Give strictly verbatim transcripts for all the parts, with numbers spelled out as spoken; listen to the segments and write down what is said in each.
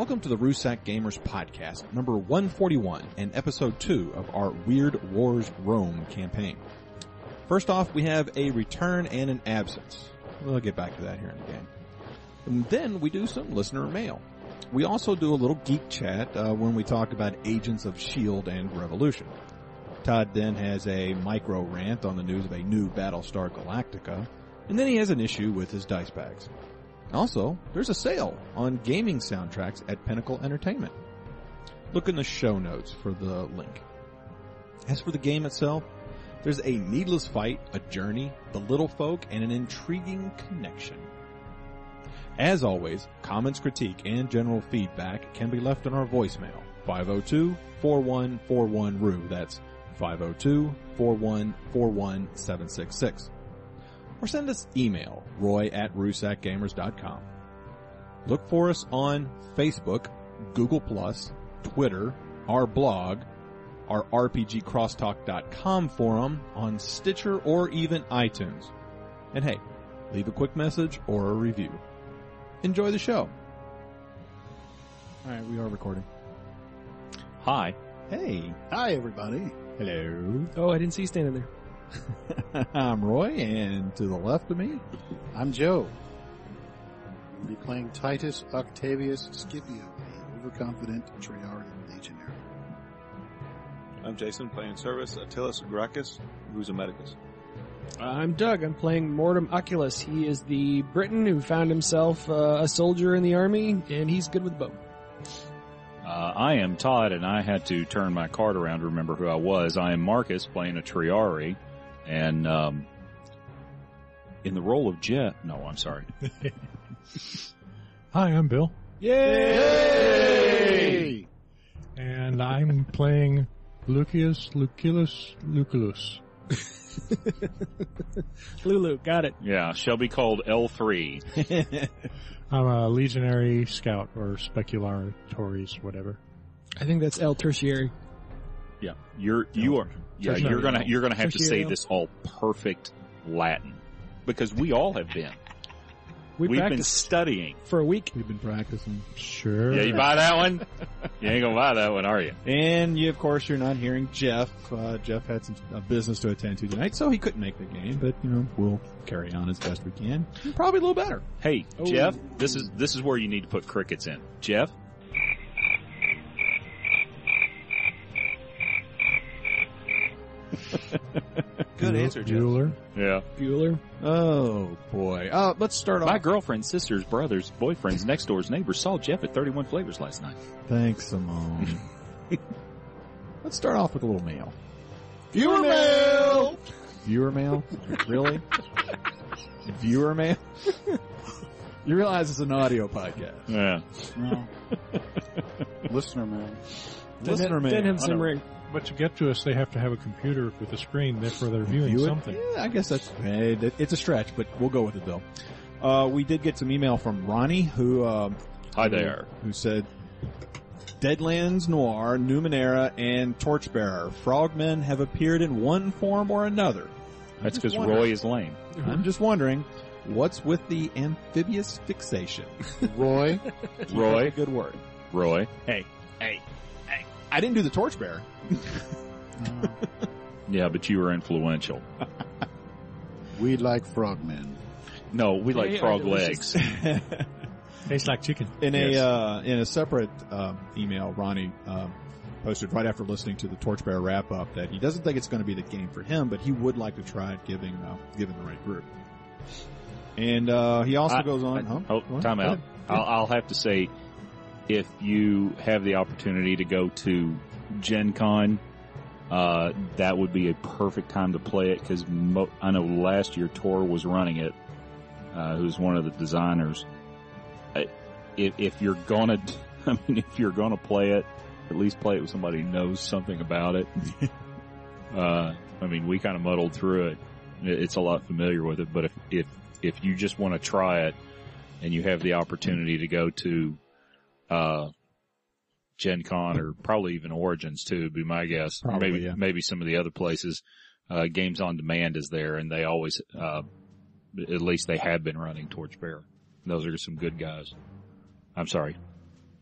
Welcome to the Rusak Gamers Podcast, number one forty-one, and episode two of our Weird Wars Rome campaign. First off, we have a return and an absence. We'll get back to that here in a game. And then we do some listener mail. We also do a little geek chat uh, when we talk about Agents of S H I E L D and Revolution. Todd then has a micro rant on the news of a new Battlestar Galactica, and then he has an issue with his dice bags. Also, there's a sale on gaming soundtracks at Pinnacle Entertainment. Look in the show notes for the link. As for the game itself, there's a needless fight, a journey, the little folk, and an intriguing connection. As always, comments, critique, and general feedback can be left on our voicemail, five oh two, four one four one, R U. That's five oh two, four one four one, seven six six. Or send us email, roy at rusak gamers dot com. Look for us on Facebook, Google plus, Twitter, our blog, our R P G crosstalk dot com forum, on Stitcher, or even iTunes. And hey, leave a quick message or a review. Enjoy the show. Alright, we are recording. Hi. Hey. Hi, everybody. Hello. Oh, I didn't see you standing there. I'm Roy, and to the left of me, I'm Joe. We'll be playing Titus Octavius Scipio, the overconfident Triarii legionary. I'm Jason, playing Service Attilas Gracchus, who's a medicus. I'm Doug. I'm playing Mortem Oculus. He is the Briton who found himself uh, a soldier in the army, and he's good with a bow. Uh, I am Todd, and I had to turn my card around to remember who I was. I am Marcus, playing a Triarii, and um, in the role of Jeff... No, I'm sorry. Hi, I'm Bill. Yay! And I'm playing Lucius Lucilius Lucullus. Lulu, got it. Yeah, shall be called L three. I'm a legionary scout, or speculatories, whatever. I think that's El Tertiary. Yeah, you're you are yeah Tertiary. you're gonna you're gonna have to say Tertiary. this all perfect Latin because we all have been. We We've been practiced studying. for a week. we've been practicing. Sure. Yeah, you buy that one? You ain't gonna buy that one, are you? And you, of course, you're not hearing Jeff. Uh, Jeff had some uh, business to attend to tonight, so he couldn't make the game, but, you know, we'll carry on as best we can. Probably a little better. Hey, Oh. Jeff, this is this is where you need to put crickets in. Jeff? Good answer, Jeff. Bueller. Yeah. Bueller. Oh, boy. Uh, let's start My off. girlfriend's sister's brother's boyfriend's next door's neighbor saw Jeff at thirty-one Flavors last night. Thanks, Simone. Let's start off with a little mail. Viewer mail! Viewer mail? Really? Viewer mail? You realize it's an audio podcast. Yeah. No. Listener mail. Listener mail. Denham I know. Simmering. But to get to us, they have to have a computer with a screen, therefore they're viewing View it? something. Yeah, I guess that's, hey, it- it's a stretch, but we'll go with it though. Uh, we did get some email from Ronnie, who, um, Hi there. who said, Deadlands Noir, Numenera, and Torchbearer, frogmen have appeared in one form or another. That's just because wondering. Roy is lame. I'm just wondering, what's with the amphibious fixation? Roy. Roy, Good word. Roy. Hey, hey, hey. I didn't do the Torchbearer. Yeah, but you were influential. We like frogmen. No, we like They are frog delicious. legs. Tastes like chicken. In Yes. a uh, in a separate um, email, Ronnie um, posted right after listening to the Torchbearer wrap up that he doesn't think it's going to be the game for him, but he would like to try it, giving uh, given the right group. And uh, he also I- goes on. huh? Oh, What? time Go out. ahead. I'll, I'll have to say, if you have the opportunity to go to Gen Con, uh, that would be a perfect time to play it because mo- I know last year Tor was running it, uh, who's one of the designers. I, if, if you're gonna, I mean, if you're gonna play it, at least play it with somebody who knows something about it. uh, I mean, we kind of muddled through it. It- It's a lot familiar with it, but if, if, if you just want to try it and you have the opportunity to go to, uh, Gen Con or probably even Origins too, would be my guess. Probably, maybe, yeah. maybe some of the other places, uh, Games on Demand is there and they always, uh, at least they have been running Torchbearer. Those are some good guys. I'm sorry.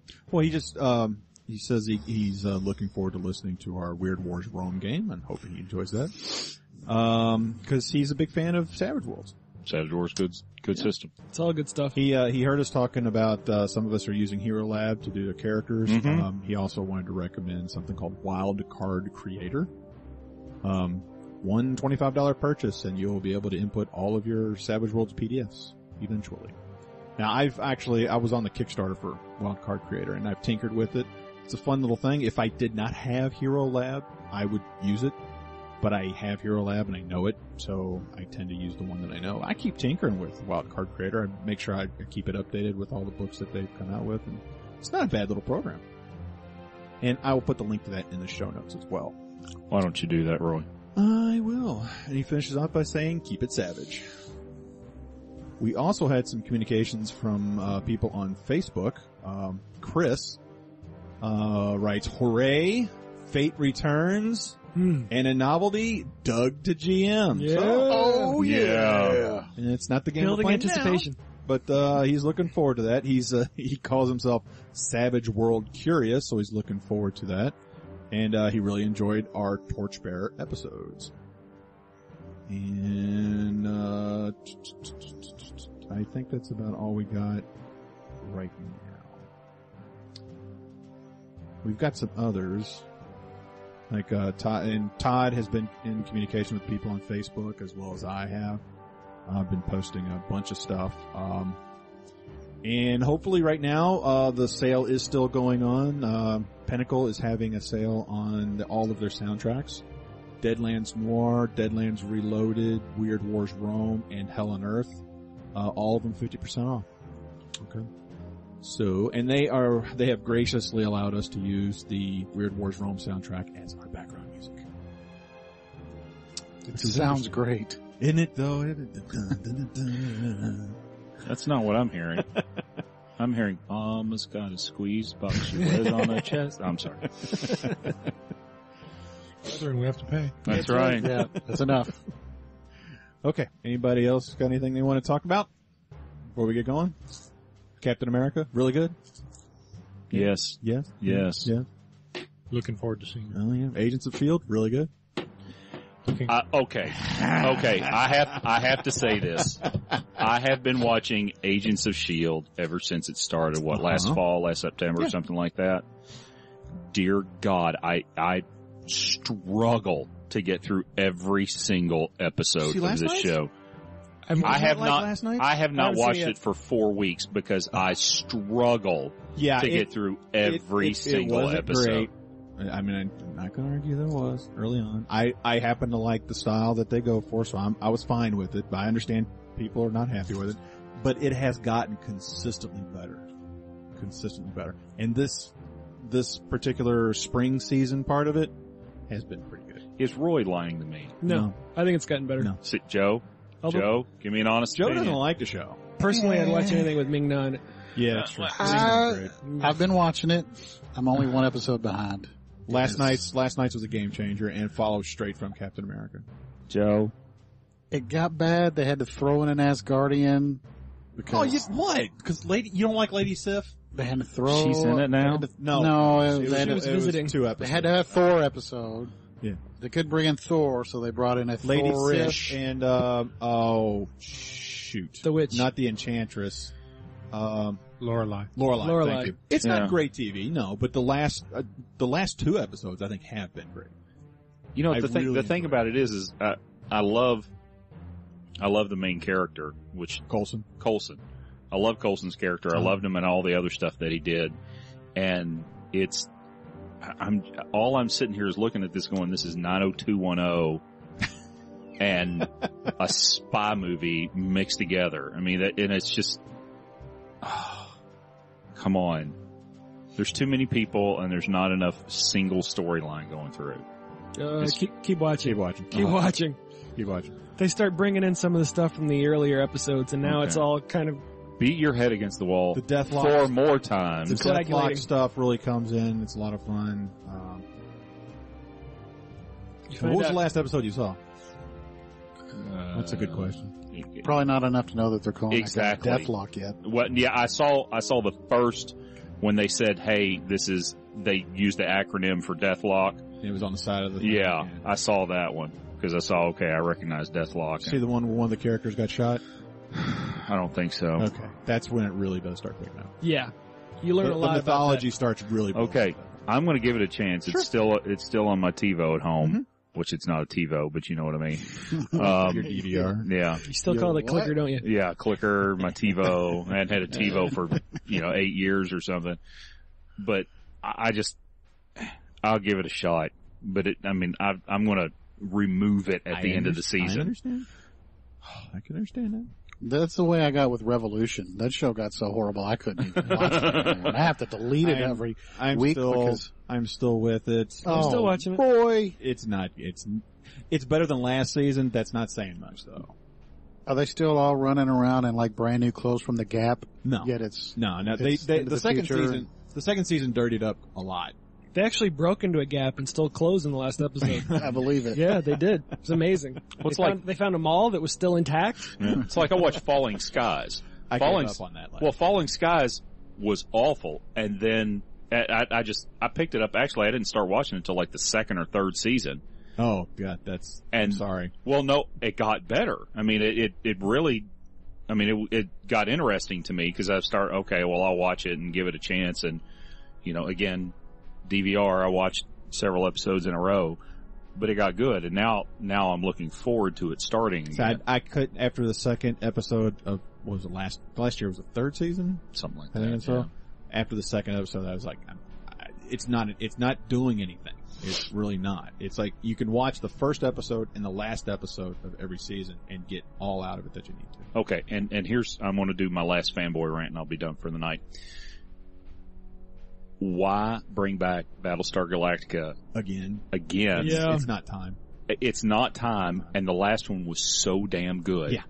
Well, he just um, he says he, he's uh, looking forward to listening to our Weird Wars Rome game and hoping he enjoys that. Um, because he's a big fan of Savage Worlds. Savage Wars, good, good yeah. system. It's all good stuff. He uh, he heard us talking about uh, some of us are using Hero Lab to do their characters. Mm-hmm. Um, he also wanted to recommend something called Wild Card Creator. Um, one twenty-five dollars purchase, and you'll be able to input all of your Savage Worlds P D Fs eventually. Now, I've actually I was on the Kickstarter for Wild Card Creator, and I've tinkered with it. It's a fun little thing. If I did not have Hero Lab, I would use it. But I have Hero Lab and I know it, so I tend to use the one that I know. I keep tinkering with Wild Card Creator. I make sure I keep it updated with all the books that they've come out with, and it's not a bad little program. And I will put the link to that in the show notes as well. Why don't you do that, Roy? I will. And he finishes off by saying, keep it savage. We also had some communications from uh, people on Facebook. Um, Chris uh, writes, hooray, Fate returns. And a novelty, Doug to G M. Yeah. So, Oh, yeah. Yeah. and it's not the game Building we're playing anticipation. now, but uh, he's looking forward to that. He's uh, he calls himself Savage World Curious, so he's looking forward to that. And uh, he really enjoyed our Torchbearer episodes. And uh, I think that's about all we got right now. We've got some others. Like, uh, Todd, and Todd has been in communication with people on Facebook as well as I have. I've been posting a bunch of stuff. Um, and hopefully right now, uh, the sale is still going on. Uh, Pinnacle is having a sale on the, all of their soundtracks. Deadlands Noir, Deadlands Reloaded, Weird Wars Rome, and Hell on Earth. Uh, all of them fifty percent off. Okay. So, and they are, they have graciously allowed us to use the Weird Wars Rome soundtrack as our background music. It sounds great. Isn't it though? That's not what I'm hearing. I'm hearing, Mama's got a squeeze box she wears on her chest. I'm sorry. And we have to pay. That's right. Yeah, that's enough. Okay. Anybody else got anything they want to talk about before we get going? Captain America, really good? Yes. Yes? Yes. Yeah. Looking forward to seeing that. Oh yeah. Agents of S H I E L D, really good. Looking, Uh, okay. Okay. I have, I have to say this. I have been watching Agents of S H I E L D ever since it started, what, last Uh-huh. fall, last September, Yeah. or something like that. Dear God, I, I struggle to get through every single episode See of last this night? show. I'm, I have like not, last night? I have not haven't seen watched it. it for four weeks because I struggle Yeah. to it- get through every it, it, single it wasn't episode. Great. I mean, I'm not going to argue there was early on. I, I happen to like the style that they go for, so I'm, I was fine with it, but I understand people are not happy with it. But it has gotten consistently better. Consistently better. And this, this particular spring season part of it has been pretty good. Is Roy lying to me? no, No. I think it's gotten better. No. See, Joe? Although, Joe? Give me an honest Joe opinion. doesn't like the show. personally, I'd watch anything with Ming Na in it. Yeah, that's true. Uh, Great. I've been watching it. I'm only one episode behind. Last Yes. night's, last night's was a game changer and follows straight from Captain America. Joe? It got bad. They had to throw in an Asgardian because Oh, you, what? Because lady, you don't like Lady Sif? they had to throw. She's in it now? they had to- No. no, It it, was, they, had it to, was, was it was visiting. two they episodes. had to have Thor episode. Yeah. They couldn't bring in Thor, so they brought in a Lady Thor-ish. Sif and, uh, oh, shoot. The Witch. Not the Enchantress. Um, Lorelai. Lorelai, Lorelai. thank you. It's Yeah. not great T V, no, but the last, uh, the last two episodes I think have been great. You know, I the thing, really the thing enjoy about it is, is I, I love, I love the main character, which Coulson. Coulson. I love Coulson's character. I Uh-huh. loved him and all the other stuff that he did. And it's, I- I'm, all I'm sitting here is looking at this going, this is nine oh two one oh and a spy movie mixed together. I mean, that, and it's just, oh, come on. There's too many people and there's not enough single storyline going through. Uh, It's- keep, keep watching. Keep watching. Keep Uh-huh. watching. Keep watching. They start bringing in some of the stuff from the earlier episodes, and now Okay. it's all kind of Beat your head against the wall The Deathlock. four more The times. Deathlock Deathlock stuff really comes in. It's a lot of fun. Um, you what find was out- the last episode you saw? Uh, That's a good question. Probably not enough to know that they're calling Exactly. that guy Deathlock yet. What? Yeah, I saw. I saw the first when they said, "Hey, this is," they used the acronym for Deathlock. It was on the side of the. Yeah, thing, I saw that one because I saw. Okay, I recognize Deathlock. See the one where one of the characters got shot? I don't think so. Okay. That's when it really does start picking up. Yeah. You learn The, a the lot mythology about starts really building Okay, stuff. I'm going to give it a chance. Sure. It's still it's still on my TiVo at home, Mhm. which it's not a TiVo, but you know what I mean. Um, Your D V R. yeah, that. You still Yo, call it a what? clicker, don't you? yeah, clicker, my TiVo. I hadn't had a TiVo for you know eight years or something, but I I just I'll give it a shot. But it, I mean, I, I'm going to remove it at I the end of the underst- season. I understand. I can understand that. That's the way I got with Revolution. That show got so horrible I couldn't even watch it anymore. I have to delete it I'm- every I'm week still, because I'm still with it. I'm still oh, watching it. boy. It's not, it's, it's better than last season. That's not saying much though. Are they still all running around in like brand new clothes from the Gap? No. Yet it's No, no, they, It's they, into the, the second future. season, the second season dirtied up a lot. They actually broke into a Gap and stole clothes in the last episode. I believe it. Yeah, they did. It was amazing. What's they, like- found, they found a mall that was still intact. Yeah. It's like I watched Falling Skies. I Falling, gave up on that. Last well, Falling Skies was awful, and then I, I, I just I picked it up. Actually, I didn't start watching it until like the second or third season. oh god, that's, And I'm sorry. Well, no, it got better. I mean, it it, it really, I mean, it it got interesting to me because I start okay, well, I'll watch it and give it a chance, and you know, again, D V R, I watched several episodes in a row, but it got good, and now now I'm looking forward to it starting So I, again. I could, after the second episode of, what was it last, last year was the third season? something like I that. think so. After the second episode, I was like, I'm, I, it's not, it's not doing anything. It's really not. It's like you can watch the first episode and the last episode of every season and get all out of it that you need to. Okay, and and here's I'm going to do my last fanboy rant, and I'll be done for the night. Why bring back Battlestar Galactica Again, again? it's, Yeah. it's not time. It's not time, and the last one was so damn good. Yeah.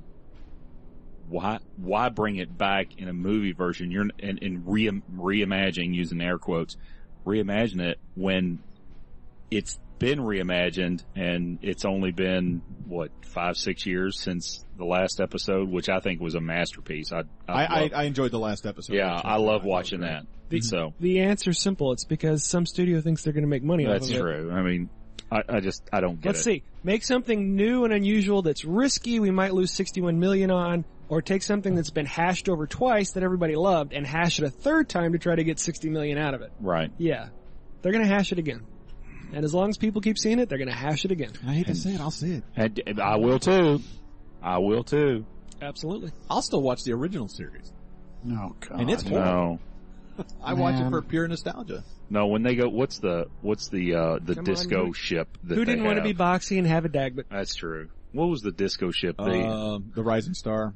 Why why bring it back in a movie version? You're and, and re reimagining, using air quotes, reimagine it when it's been reimagined, and it's only been what five six years since the last episode, which I think was a masterpiece. I I, I, love- I enjoyed the last episode. yeah, actually. I love thought it watching was that. The, So the answer's simple. It's because some studio thinks they're going to make money that's off of it. true. I mean, I, I just I don't get Let's it. see. Make something new and unusual that's risky. We might lose sixty-one million on, or take something that's been hashed over twice that everybody loved and hash it a third time to try to get sixty million out of it. Right. Yeah. They're going to hash it again. And as long as people keep seeing it, they're going to hash it again. I hate to say it, I'll see it. And, and I will too. I will too. Absolutely. I'll still watch the original series. Oh god. And it's horrible. No. I watch it Man. for pure nostalgia. No, when they go, what's the what's the uh the Come on, disco who- ship that Who they didn't want to have? be boxy and have a Dagbert? That's true. What was the disco ship? The Um, the Rising Star.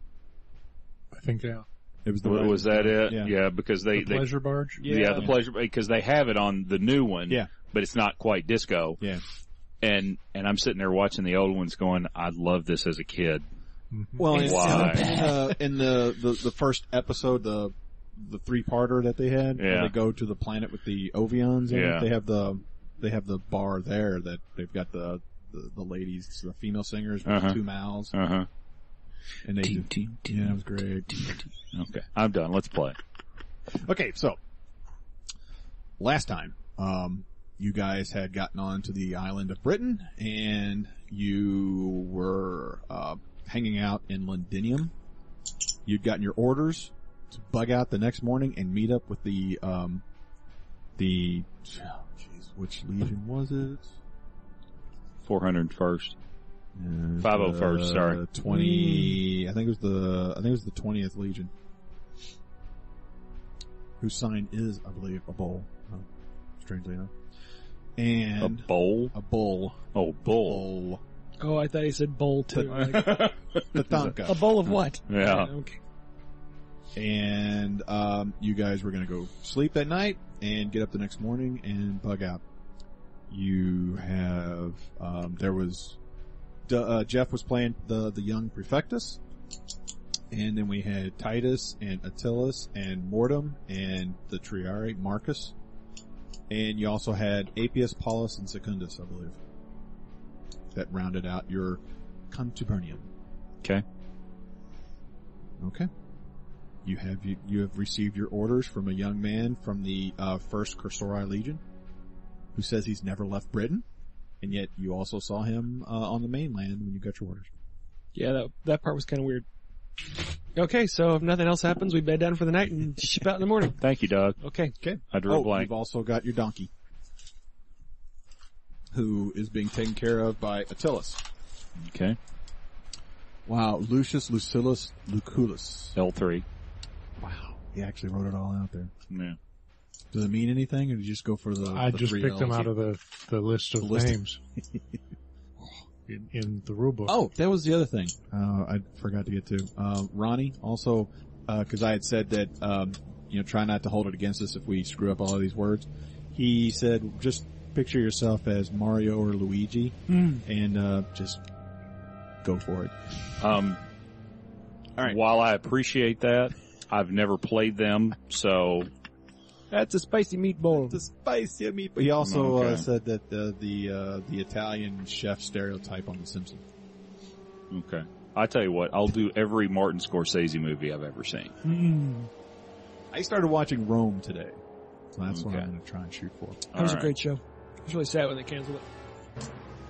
I think, yeah. It was the wa- Rising was that Star. it? Yeah. Yeah, because they The they pleasure barge? yeah, Yeah. the pleasure because they have it on the new one. Yeah. but it's not quite disco. Yeah. And and I'm sitting there watching the old ones, going, I loved this as a kid. Mhm. Well, in, Why? in, uh, in the, the the first episode, the the three parter that they had, where Yeah. they go to the planet with the Ovions. in it, Yeah. They have the they have the bar there that they've got the the, the ladies, the female singers with Uh-huh. two mouths, Uh huh. and they do, yeah, that was great. Okay, I'm done. Let's play. Okay, so last time, um, you guys had gotten on to the island of Britain, and you were uh, hanging out in Londinium. You'd gotten your orders to bug out the next morning and meet up with the um, the oh, jeez, which legion was it? four hundred first. Uh, five oh first, the sorry. Twenty. I think it was the. I think it was the twentieth Legion, whose sign is, I believe, a bull. Uh, strangely enough, A and bowl? a bull. Oh, bull. Bull. Oh, I thought he said bowl too. Like, The a Tonka. bowl of what? Yeah. Okay. And um, you guys were going to go sleep that night and get up the next morning and bug out. You have um, there was D- uh, Jeff was playing the the young Prefectus, and then we had Titus and Attilas and Mortem and the Triare Marcus, and you also had Apius, Paulus, and Secundus, I believe. That rounded out your Contubernium. Okay. Okay. You have you, you have received your orders from a young man from the uh, First Cursori Legion, who says he's never left Britain, and yet you also saw him uh, on the mainland when you got your orders. Yeah, that that part was kind of weird. Okay, so if nothing else happens, we bed down for the night and ship out in the morning. Thank you, Doug. Okay. Okay. I drew oh, a blank. You've also got your donkey, who is being taken care of by Attilas. Okay. Wow, Lucius Lucilius Lucullus. L three. Wow, he actually wrote it all out there. Yeah. Does it mean anything, or did you just go for the? I the just three picked them L's? out of the, the list of The list. names in, in the rule book. Oh, that was the other thing. Uh, I forgot to get to. Uh, Ronnie also, uh, cause I had said that, um, you know, try not to hold it against us if we screw up all of these words. He said, just picture yourself as Mario or Luigi Mm. and, uh, just go for it. Um, All right. While I appreciate that, I've never played them, so That's a spicy meatball. The spicy meat. He also Okay. uh, said that uh, the uh, the Italian chef stereotype on The Simpsons. okay. I tell you what, I'll do every Martin Scorsese movie I've ever seen. Mm. I started watching Rome today, so that's what Okay. I'm going to try and shoot for. That was All a great show. I was really sad when they canceled it.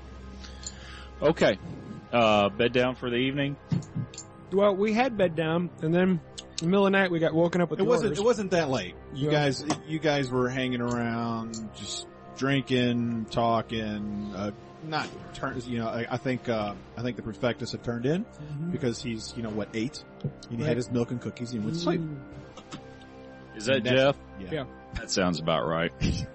Okay. Uh, bed down for the evening. Well, we had bed down, and then in the middle of the night we got woken up with It the wasn't. orders. It wasn't that late. You Yeah. guys. You guys were hanging around, just drinking, talking. Uh, not turn. You know, I, I think. Uh, I think the prospectus had turned in Mhm. because he's. You know what? Eight. And he Right. had his milk and cookies and he went to sleep. Mm. Is that That's- Jeff? Yeah. Yeah. That sounds about right.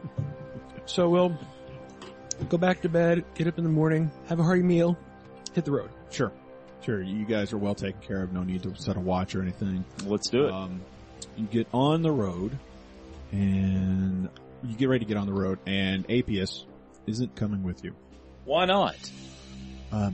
So we'll go back to bed, get up in the morning, have a hearty meal, hit the road. Sure. Sure. You guys are well taken care of. No need to set a watch or anything. Let's do it. Um, you get on the road, and you get ready to get on the road, and Apius isn't coming with you. Why not? Um,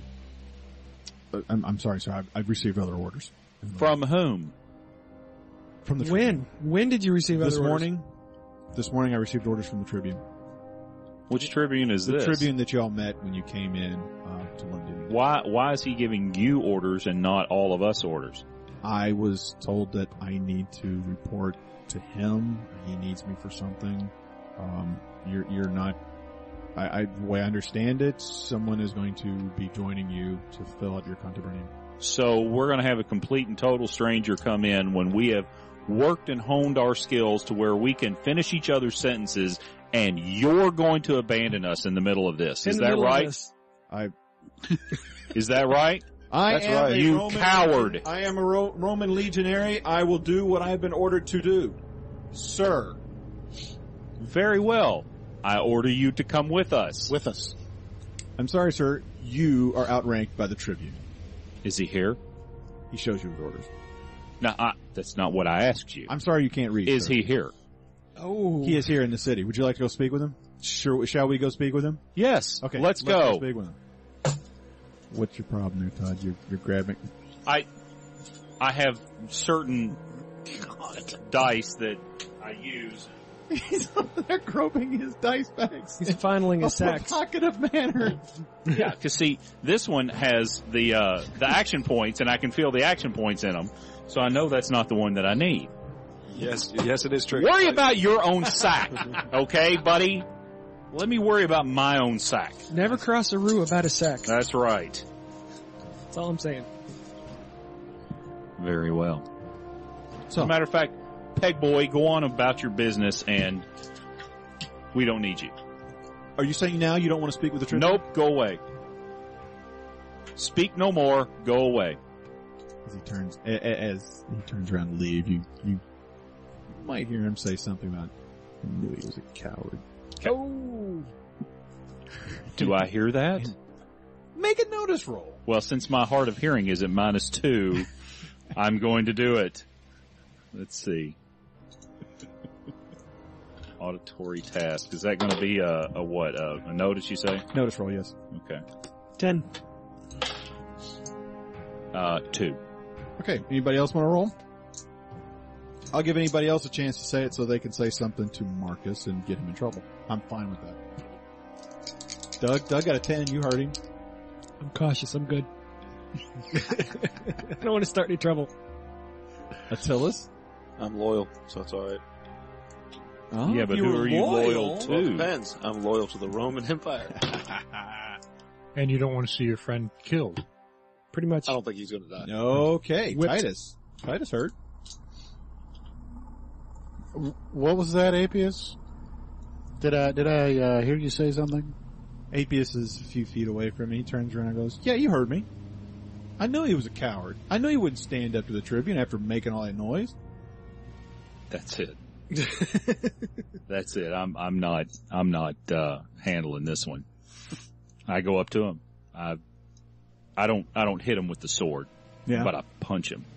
I'm, I'm sorry, sir. I've, I've received other orders From whom? from the When? When did you receive This other orders? morning. This morning, I received orders from the Tribune. Which Tribune is The this? Tribune that y'all met when you came in uh, to London. Why, why is he giving you orders and not all of us orders? I was told that I need to report to him. He needs me for something. Um, you're, you're not, I, I, the way I understand it, someone is going to be joining you to fill out your contemporary. So we're going to have a complete and total stranger come in when we have worked and honed our skills to where we can finish each other's sentences, and you're going to abandon us in the middle of this. In Is the that middle of right? this. I, Is that right? I That's am right. a You Roman, coward. I am a Ro- Roman legionary. I will do what I have been ordered to do. Sir. Very well. I order you to come with us. With us. I'm sorry, sir. You are outranked by the Tribune. Is he here? He shows you his orders. No, I, that's not what I asked you. I'm sorry you can't read. Is sir. he here? Oh. He is here in the city. Would you like to go speak with him? Sure. Shall we go speak with him? Yes. Okay. Let's go. speak with him. What's your problem there, Todd? You're, you're grabbing. I, I have certain dice that I use. He's over there groping his dice bags. He's funneling his sacks. Provocative manner. Yeah, because see, this one has the uh, the action points, and I can feel the action points in them, so I know that's not the one that I need. Yes, yes, it is true. Worry about your own sack, okay, buddy? Let me worry about my own sack. Never cross a rue about a sack. That's right. That's all I'm saying. Very well. As So, a matter of fact, Peg Boy, go on about your business, and we don't need you. are you saying now you don't want to speak with the Tribune? Nope, go away. Speak no more, go away. As he turns, a- a- as he turns around to leave, you, you might hear him say something about, I knew he was a coward. Oh. Do I hear that? Make a notice roll. Well, since my hard of hearing is at minus two, I'm going to do it. Let's see. Auditory task. Is that going to be a, a what? A, a notice, you say? Notice roll, yes. Okay. Ten. Uh, two. Okay, anybody else want to roll? I'll give anybody else a chance to say it so they can say something to Marcus and get him in trouble. I'm fine with that. Doug, Doug got a ten, you heard him. I'm cautious. I'm good. I don't want to start any trouble. Attilas? I'm loyal, so it's alright. Oh, Yeah, but you who were are you loyal to? Well, it depends. I'm loyal to the Roman Empire. And you don't want to see your friend killed. Pretty much. I don't think he's gonna die. Okay, Whipped. Titus. Titus heard. What was that, Apius? Did I did I uh, hear you say something? Apius is a few feet away from me. He turns around and goes, yeah, you heard me. I knew he was a coward. I knew he wouldn't stand up to the Tribune after making all that noise. That's it. That's it. I'm I'm not I'm not uh handling this one. I go up to him. I I don't I don't hit him with the sword, Yeah. but I punch him.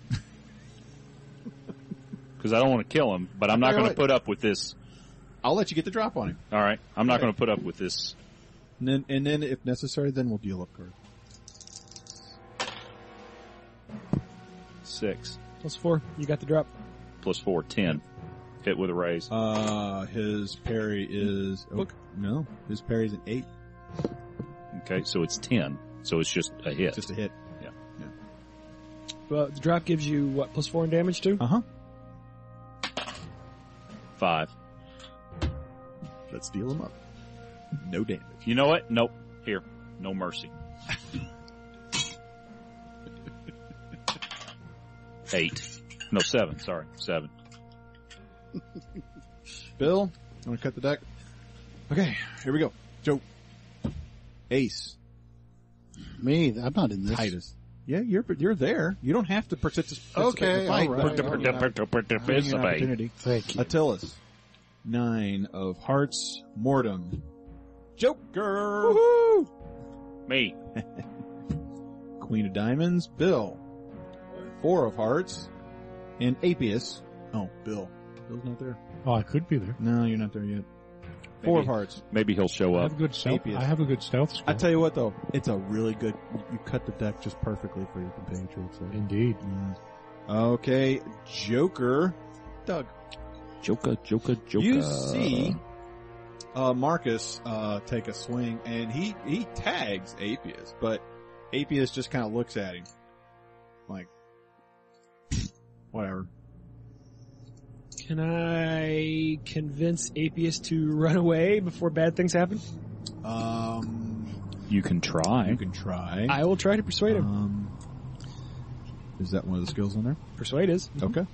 Because I don't want to kill him, but I'm not Okay, going to wait. put up with this. I'll let you get the drop on him. All right, I'm not Okay. going to put up with this. And then, and then if necessary, then we'll deal up card. Six Plus four. You got the drop. plus four, ten. Hit with a raise. Uh, his parry is, oh, Look. no, his parry is an eight. Okay, so it's ten. So it's just a hit. Just a hit. Well, the drop gives you, what, plus four in damage too? Uh huh. Five. Let's deal him up. No damage. You know what? Nope. Here, no mercy. Eight. No, seven. Sorry, seven. Bill, you want to cut the deck? Okay, here we go. Joe. Ace. Me? I'm not in this. Titus. Yeah, you're you're there. You don't have to participate Okay, in the fight. all right. but all Giving you an opportunity. Thank you. Attilas. Nine of hearts. Mortem. Joker. Me. Queen of diamonds. Bill. Four of hearts. And Apius. Oh, Bill. Bill's not there. Oh, I could be there. No, you're not there yet. Four of Maybe. hearts. Maybe he'll show I up. have a good stealth. Apius. I have a good stealth skill. I tell you what though, it's a really good, you cut the deck just perfectly for your compatriots. So. Indeed. Yeah. Okay, Joker. Doug. Joker, Joker, Joker. You see, uh, Marcus, uh, take a swing and he, he tags Apius, but Apius just kind of looks at him. Like, whatever. Can I convince Apius to run away before bad things happen? Um, You can try. you can try. I will try to persuade him. Um, is that one of the skills on there? Persuade is. Okay.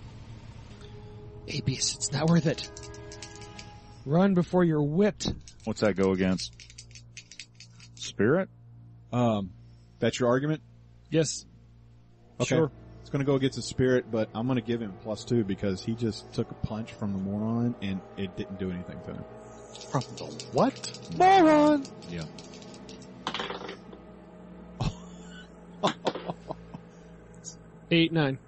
Apius, it's not worth it. Run before you're whipped. What's that go against? Spirit? Um, that's your argument? Yes. Okay. Sure. It's going to go against the spirit, but I'm going to give him plus two because he just took a punch from the moron and it didn't do anything to him. From the what? Moron! Yeah. Eight, nine.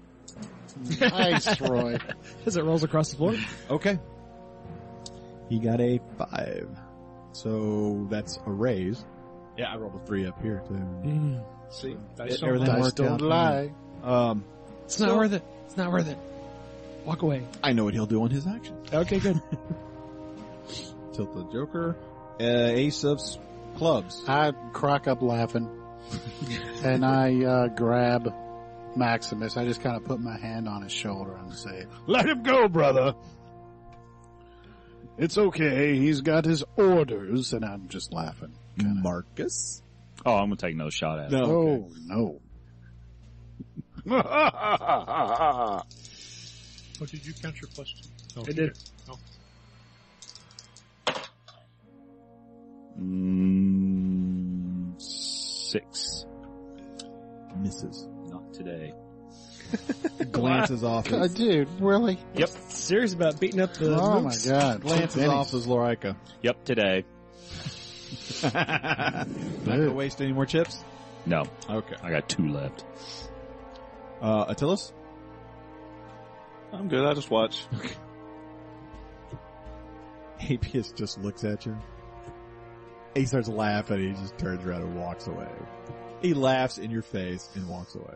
Nice, Roy. As it rolls across the floor. Okay. He got a five. So that's a raise. Yeah, I rolled a three up here too. Mm. See, Dice Everything don't lie. dice worked out don't for me. lie. Um, It's not So- worth it. It's not worth it. Walk away. I know what he'll do on his action. Okay, good. Tilt the Joker. Uh, ace of s- clubs. I crack up laughing, and I uh, grab Maximus. I just kind of put my hand on his shoulder and say, "Let him go, brother. It's okay. He's got his orders." And I'm just laughing. Kinda. Marcus? Oh, I'm gonna take another shot at it. No. Okay. Oh no! Oh, did you count your plus two? Oh, I did. Oh. Mm, six. Misses. Not today. Glances off God, his, dude, really? Yep. Serious about beating up the Oh my mooks? God! glances Two off his Lorica. Yep, today. Not gonna waste any more chips? No, Okay. I got two left. Uh, Attilas? I'm good. I just watch. Apius just looks at you. He starts laughing and he just turns around and walks away. He laughs in your face and walks away.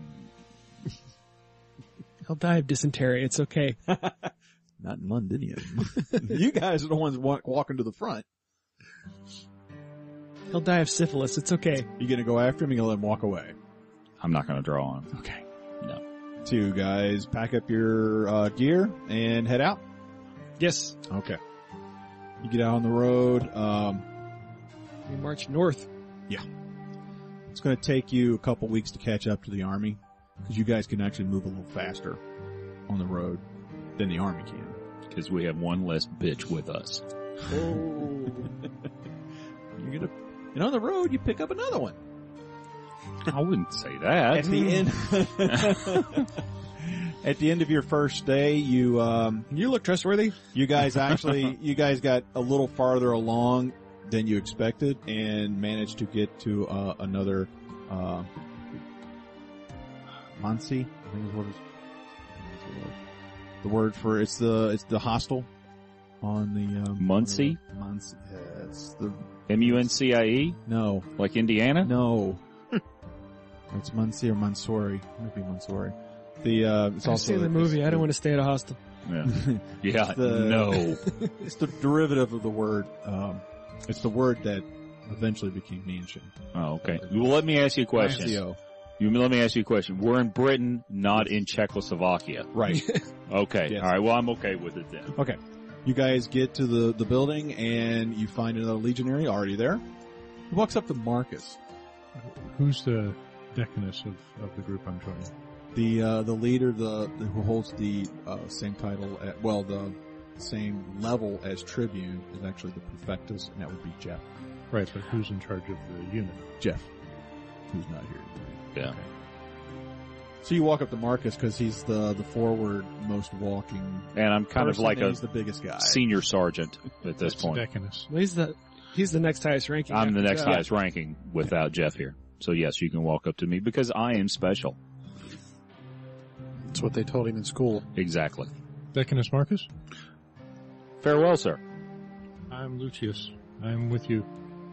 He'll die of dysentery. It's okay. Not in Londinium. You guys are the ones walk, walking to the front. He'll die of syphilis. It's okay. You gonna go after him? You gonna let him walk away? I'm not gonna draw on him. Okay. No. two guys pack up your uh, gear and head out. Yes. Okay. You get out on the road. Um, We march north. it's going to take you a couple weeks to catch up to the army because you guys can actually move a little faster on the road than the army can. Because we have one less bitch with us. You're gonna, and on the road, you pick up another one. I wouldn't say At that. the end, at the end of your first day, you um, You look trustworthy. you guys actually, you guys got a little farther along than you expected, and managed to get to uh, another uh, Muncie. I think is what it's, the word for it's the it's the hostel on the um, Muncie? Muncie. Yeah, it's the M U N C I E? no. Like Indiana? No. It's Muncie or Mansouri. Maybe Mansouri. The, uh, it's I've also seen the movie. I don't want to stay at a hostel. Yeah. Yeah, The- no. It's the derivative of the word, um, it's the word that eventually became mansion. Oh, okay. Well, let me ask you a question. Mancio. You, let me ask you a question. We're in Britain, not in Czechoslovakia. Right. Okay. Yes. All right. Well, I'm okay with it then. Okay. You guys get to the, the building and you find another legionary already there. He walks up to Marcus, Who's the decanus of, of the group I'm joining? the, uh, the leader, the, who holds the, uh, same title at, well, the same level as Tribune is actually the Prefectus, and that would be Jeff. Right, but who's in charge of the unit? Jeff, who's not here. Yeah. So you walk up to Marcus because he's the the forward most walking. And I'm kind of person, like and a he's the biggest guy. senior sergeant at this That's point. decanus. Well, he's the he's the next highest ranking. I'm the after next Jeff. highest ranking without Jeff here. So yes, you can walk up to me because I am special. That's what they told him in school. Exactly. Decanus Marcus? Farewell, sir. I'm Lucius. I'm with you.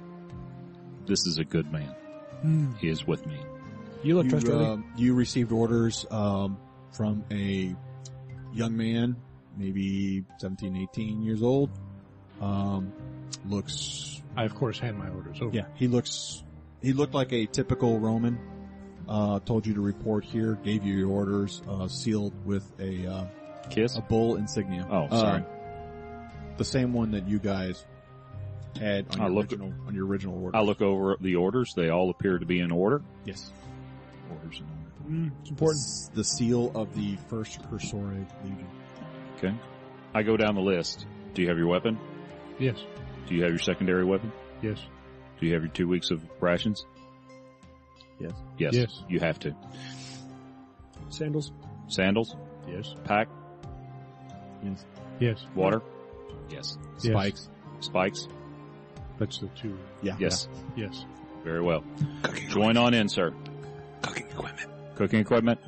This is a good man. Hmm. He is with me. You look You, trustworthy. um, you received orders um, from a young man, maybe seventeen, eighteen years old. Um, looks, I, of course, hand my orders over. yeah, he looks, he looked like a typical Roman. Uh, told you to report here, gave you your orders, uh, sealed with a uh, Kiss? a bull insignia. Oh, sorry. Uh, the same one that you guys had on I your look- original on your original order. I look over the orders. They all appear to be in order. Yes. Orders in order. Mm, it's important. S- The seal of the first Cursore Legion. Okay. I go down the list. Do you have your weapon? Yes. Do you have your secondary weapon? Yes. Do you have your two weeks of rations? Yes. Yes. Yes. You have to. Sandals. Sandals? Yes. Pack? Yes. Yes. Water? Yes. Yes. Spikes. Spikes? That's the two. Yeah. Yes. Yes. Very well. Cooking Join on in, sir. Cooking equipment. Cooking equipment?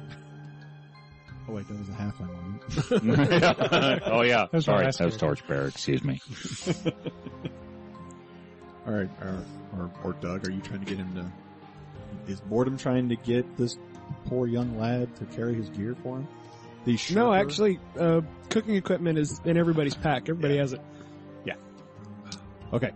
Oh wait, that was a halfling one. Oh yeah. That's Sorry. what I That asked was you. Torchbearer. Excuse me. All right, or, or or Doug, are you trying to get him to? Is Boredom trying to get this poor young lad to carry his gear for him? The No, Sherper- actually, uh, cooking equipment is in everybody's pack. Everybody has it. Okay.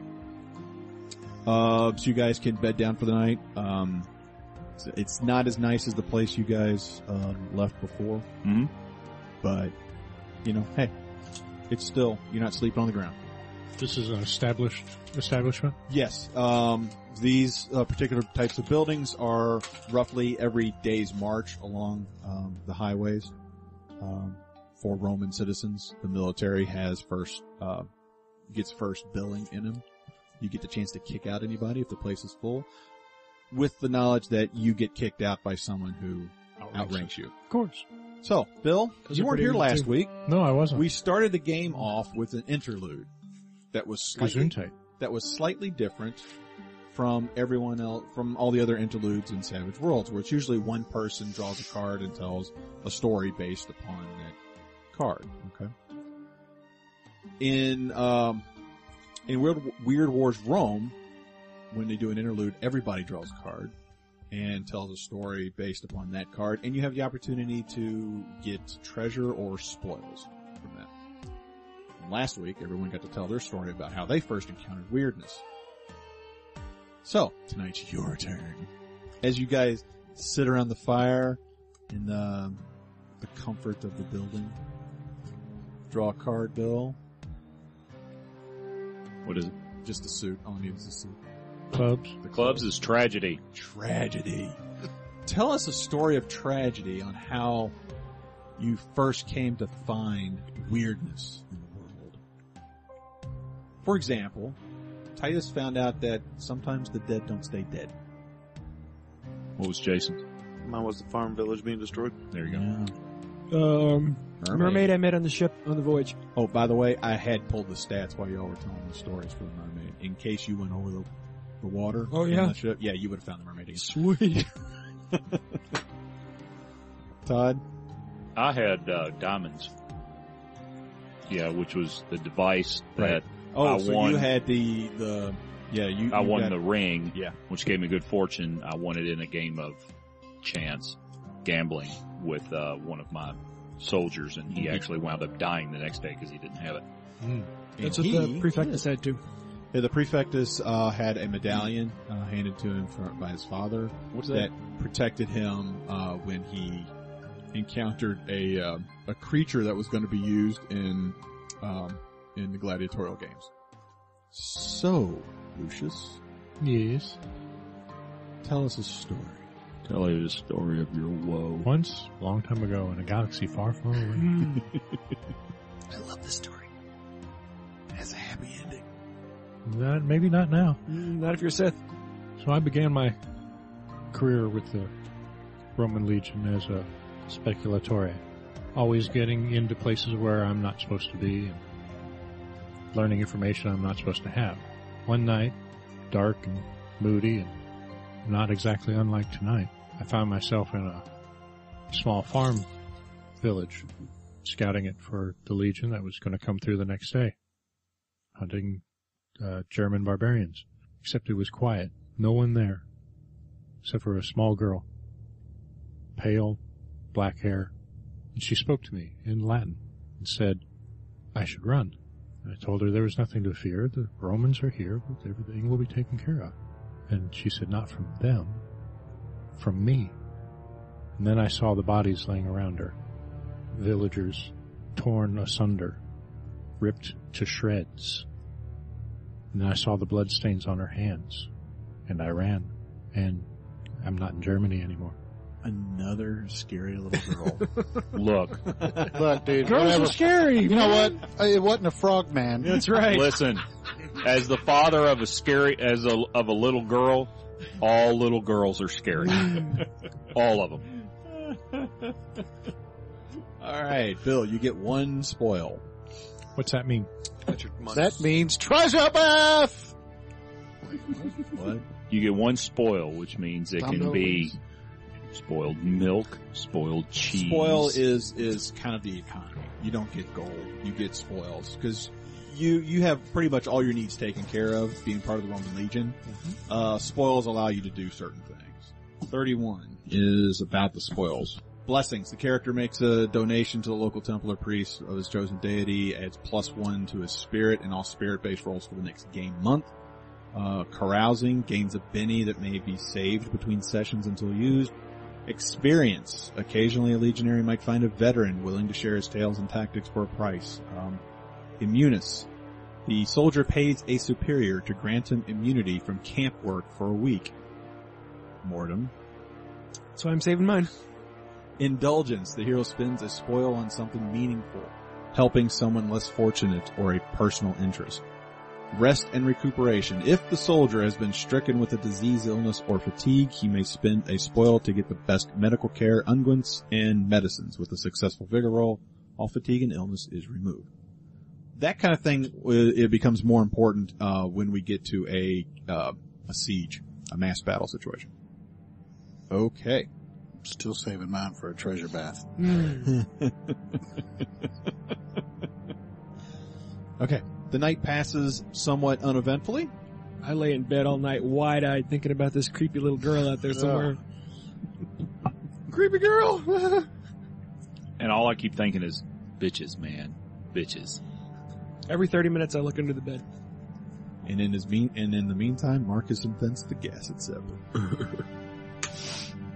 Uh, so you guys can bed down for the night. Um, it's, it's not as nice as the place you guys um, left before, hmm but you know, hey, it's still you're not sleeping on the ground. This is an established establishment. Yes. Um, these uh, particular types of buildings are roughly every day's march along um, the highways um, for Roman citizens. The military has first uh, gets first billing in them. You get the chance to kick out anybody if the place is full, with the knowledge that you get kicked out by someone who outranks you. Of course. So, Bill, Those you are weren't pretty here good, last too. week. No, I wasn't. We started the game off with an interlude that was slightly Gesundheit. that was slightly different from everyone else, from all the other interludes in Savage Worlds, where it's usually one person draws a card and tells a story based upon that card. Okay. In um, in Weird, Weird Wars Rome, when they do an interlude, everybody draws a card and tells a story based upon that card, and you have the opportunity to get treasure or spoils from that. And last week, everyone got to tell their story about how they first encountered weirdness. So, tonight's your turn. As you guys sit around the fire, in the, the comfort of the building. Draw a card, Bill. What is it? Just a suit. All I need is a suit. Clubs. The clubs is tragedy. Tragedy. Tell us a story of tragedy on how you first came to find weirdness in the world. For example, Titus found out that sometimes the dead don't stay dead. What was Jason's? Mine was the farm village being destroyed. There you go. Um, mermaid. mermaid I met on the ship on the voyage. Oh, by the way, I had pulled the stats while y'all were telling the stories for the mermaid. In case you went over the, the water. Oh, on yeah? the ship. Yeah, you would have found the mermaid again. Sweet. Todd? I had uh, diamonds. Yeah, which was the device that Right. Oh, I so won. you had the, the, yeah, you, I you won got, the ring, yeah. which gave me good fortune. I won it in a game of chance gambling with uh, one of my soldiers, and he actually wound up dying the next day because he didn't have it. And That's what he- the prefectus had too. Yeah, the prefectus uh, had a medallion uh, handed to him for, by his father. What's that protected him uh, when he encountered a uh, a creature that was going to be used in um, in the gladiatorial games. So, Lucius, Yes. tell us a story. Tell you the story of your woe. Once, a long time ago, in a galaxy far, far away. I love this story. It has a happy ending. Not, maybe not now. Mm, not if you're Sith. So I began my career with the Roman Legion as a speculatore, always getting into places where I'm not supposed to be and learning information I'm not supposed to have. One night, dark and moody and not exactly unlike tonight, I found myself in a small farm village, scouting it for the Legion that was going to come through the next day, hunting uh, German barbarians. Except it was quiet. No one there, except for a small girl, pale, black hair, and she spoke to me in Latin and said I should run. And I told her there was nothing to fear. The Romans are here, but everything will be taken care of. And she said, not from them, from me. And then I saw the bodies laying around her, villagers torn asunder, ripped to shreds. And then I saw the bloodstains on her hands, and I ran, and I'm not in Germany anymore. Another scary little girl. Look, Look, dude, Girls whatever. are scary. You know what? Uh, It wasn't a frog man. That's right. listen, as the father of a scary, as a, of a little girl, all little girls are scary. All of them. All right, Bill, you get one spoil. What's that mean? That means treasure bath! What? You get one spoil, which means it can be spoiled milk, spoiled cheese. Spoil is is kind of the economy. You don't get gold, you get spoils because you you have pretty much all your needs taken care of being part of the Roman Legion. Uh, spoils allow you to do certain things. thirty-one is about the spoils. Blessings. The character makes a donation to the local temple or priest of his chosen deity, adds plus one to his spirit and all spirit-based rolls for the next game month. Uh, carousing gains a Benny that may be saved between sessions until used. Experience. Occasionally a legionary might find a veteran willing to share his tales and tactics for a price. Um, immunis. The soldier pays a superior to grant him immunity from camp work for a week. Mortem. That's why I'm saving mine. Indulgence. The hero spends a spoil on something meaningful, helping someone less fortunate or a personal interest. Rest and recuperation. If the soldier has been stricken with a disease, illness, or fatigue, he may spend a spoil to get the best medical care, unguents, and medicines. With a successful vigor roll, all fatigue and illness is removed. That kind of thing, it becomes more important uh, when we get to a uh, a siege, a mass battle situation. Okay. Still saving mine for a treasure bath. Okay. The night passes somewhat uneventfully. I lay in bed all night wide-eyed thinking about this creepy little girl out there somewhere. Creepy girl! And all I keep thinking is, bitches, man. Bitches. Every thirty minutes I look under the bed. And in his mean, and in the meantime, Marcus invents the gas acceptor.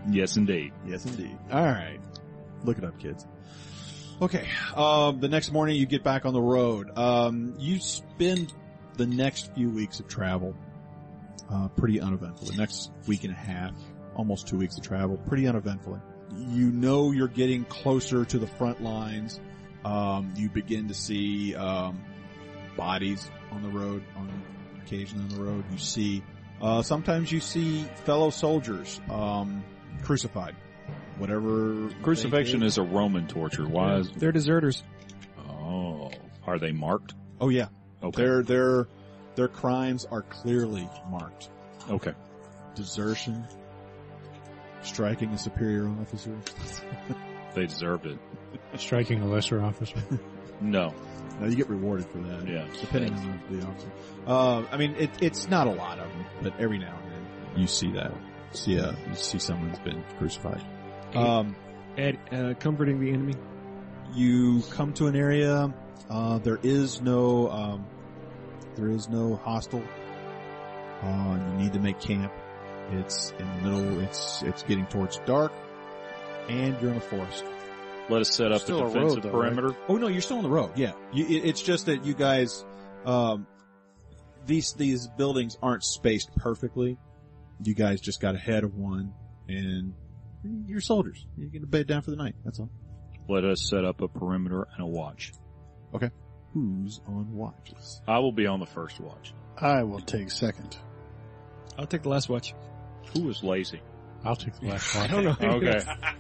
Yes, indeed. Yes, indeed. All right. Look it up, kids. Okay. Um, the next morning you get back on the road. Um, you spend the next few weeks of travel, uh, pretty uneventful. The next week and a half, almost two weeks of travel, pretty uneventfully. You know you're getting closer to the front lines. Um, you begin to see, um, bodies on the road, on occasion on the road. You see, uh, sometimes you see fellow soldiers, um, crucified. Whatever. Crucifixion they did. is a Roman torture. Why is? They're deserters. Oh, are they marked? Oh yeah. Okay. Their, their, their crimes are clearly marked. Okay. Desertion. Striking a superior officer. They deserved it. Striking a lesser officer. No. Now you get rewarded for that. Yeah. Depending on the officer. Uh, I mean, it, it's not a lot of them, but every now and then you see that. See, uh, you see someone's been crucified. Um, Ed, uh, comforting the enemy. you come to an area, uh, there is no, um, there is no hostel. Uh, you need to make camp. It's in the middle, it's, it's getting towards dark, and you're in a forest. Let us set up Still a a defensive road, though, right? perimeter. Oh no, you're still on the road. Yeah, you, it, it's just that you guys, um, these these buildings aren't spaced perfectly. You guys just got ahead of one, and you're soldiers. You're going to bed down for the night. That's all. Let us set up a perimeter and a watch. Okay. Who's on watches? I will be on the first watch. I will take second. I'll take the last watch. Who is lazy? I'll take the last I watch. don't know. Okay.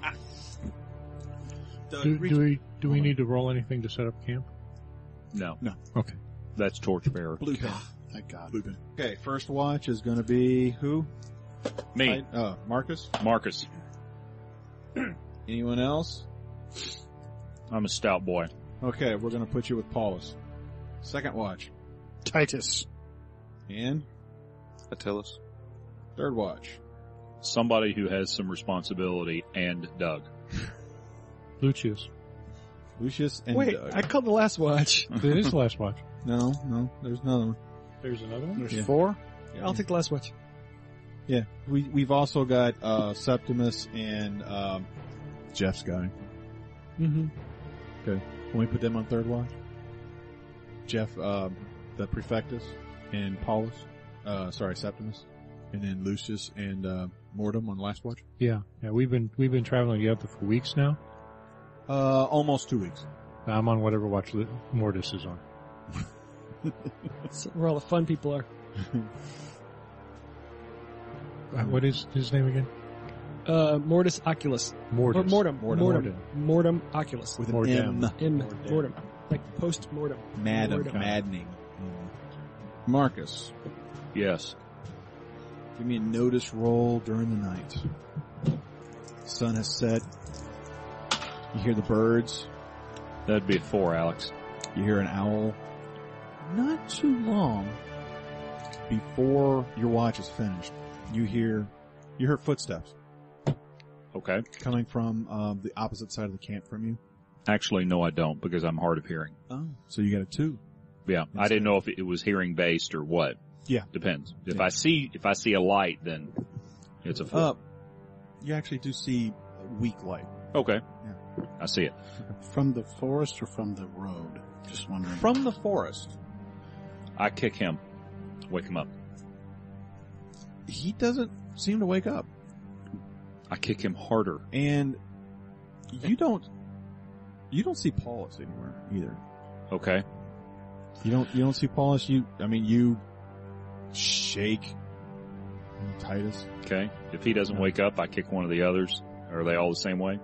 Do, do we do we need to roll anything to set up camp? No. No. Okay. That's torchbearer. Blue pen. Thank God. Blue pen. Okay. First watch is going to be who? Me. I, uh, Marcus. Marcus. Anyone else? I'm a stout boy. Okay, we're going to put you with Paulus. Second watch. Titus. And Attilas. third watch. Somebody who has some responsibility and Doug. Lucius. Lucius and Wait, Doug. I called the last watch. It is the last watch. No, no, there's another one. There's another one? There's Yeah. four. I'll take the last watch. Yeah, we we've also got uh Septimus and um Jeff's guy. Mm-hmm. Can we put them on third watch? Jeff, um, the Prefectus, and Paulus. Uh, sorry, Septimus, and then Lucius and uh, Mortem on last watch. Yeah. Yeah, we've been we've been traveling together for weeks now. Uh, almost two weeks. I'm on whatever watch Lu- Mortis is on. That's where all the fun people are. Uh, what is his name again? Uh, Mortis Oculus. Mortis. Or Mortem. Mortem. Mortem. Mortem Oculus. With an Mordem. M. M. Mortem. Mortem. Like post-mortem. Mad, Mortem. maddening. Marcus, Yes. give me a notice roll during the night. Sun has set. You hear the birds. That'd be a four, Alex. You hear an owl. Not too long before your watch is finished, you hear you hear footsteps Okay. coming from um, the opposite side of the camp from you. Actually, no, I don't, because I'm hard of hearing. Oh, so you got a two. Yeah. I didn't know if it was hearing based or what. Yeah. Depends. If Yeah. I see, if I see a light, then it's a four. Uh, you actually do see weak light Okay. Yeah. I see it. From the forest or from the road? Just wondering. from the forest. I kick him. Wake him up. He doesn't seem to wake up, I kick him harder. and you don't you don't see Paulus anywhere either. Okay. You don't you don't see Paulus. You I mean you shake Titus. Okay. If he doesn't wake up, I kick one of the others. Are they all the same way?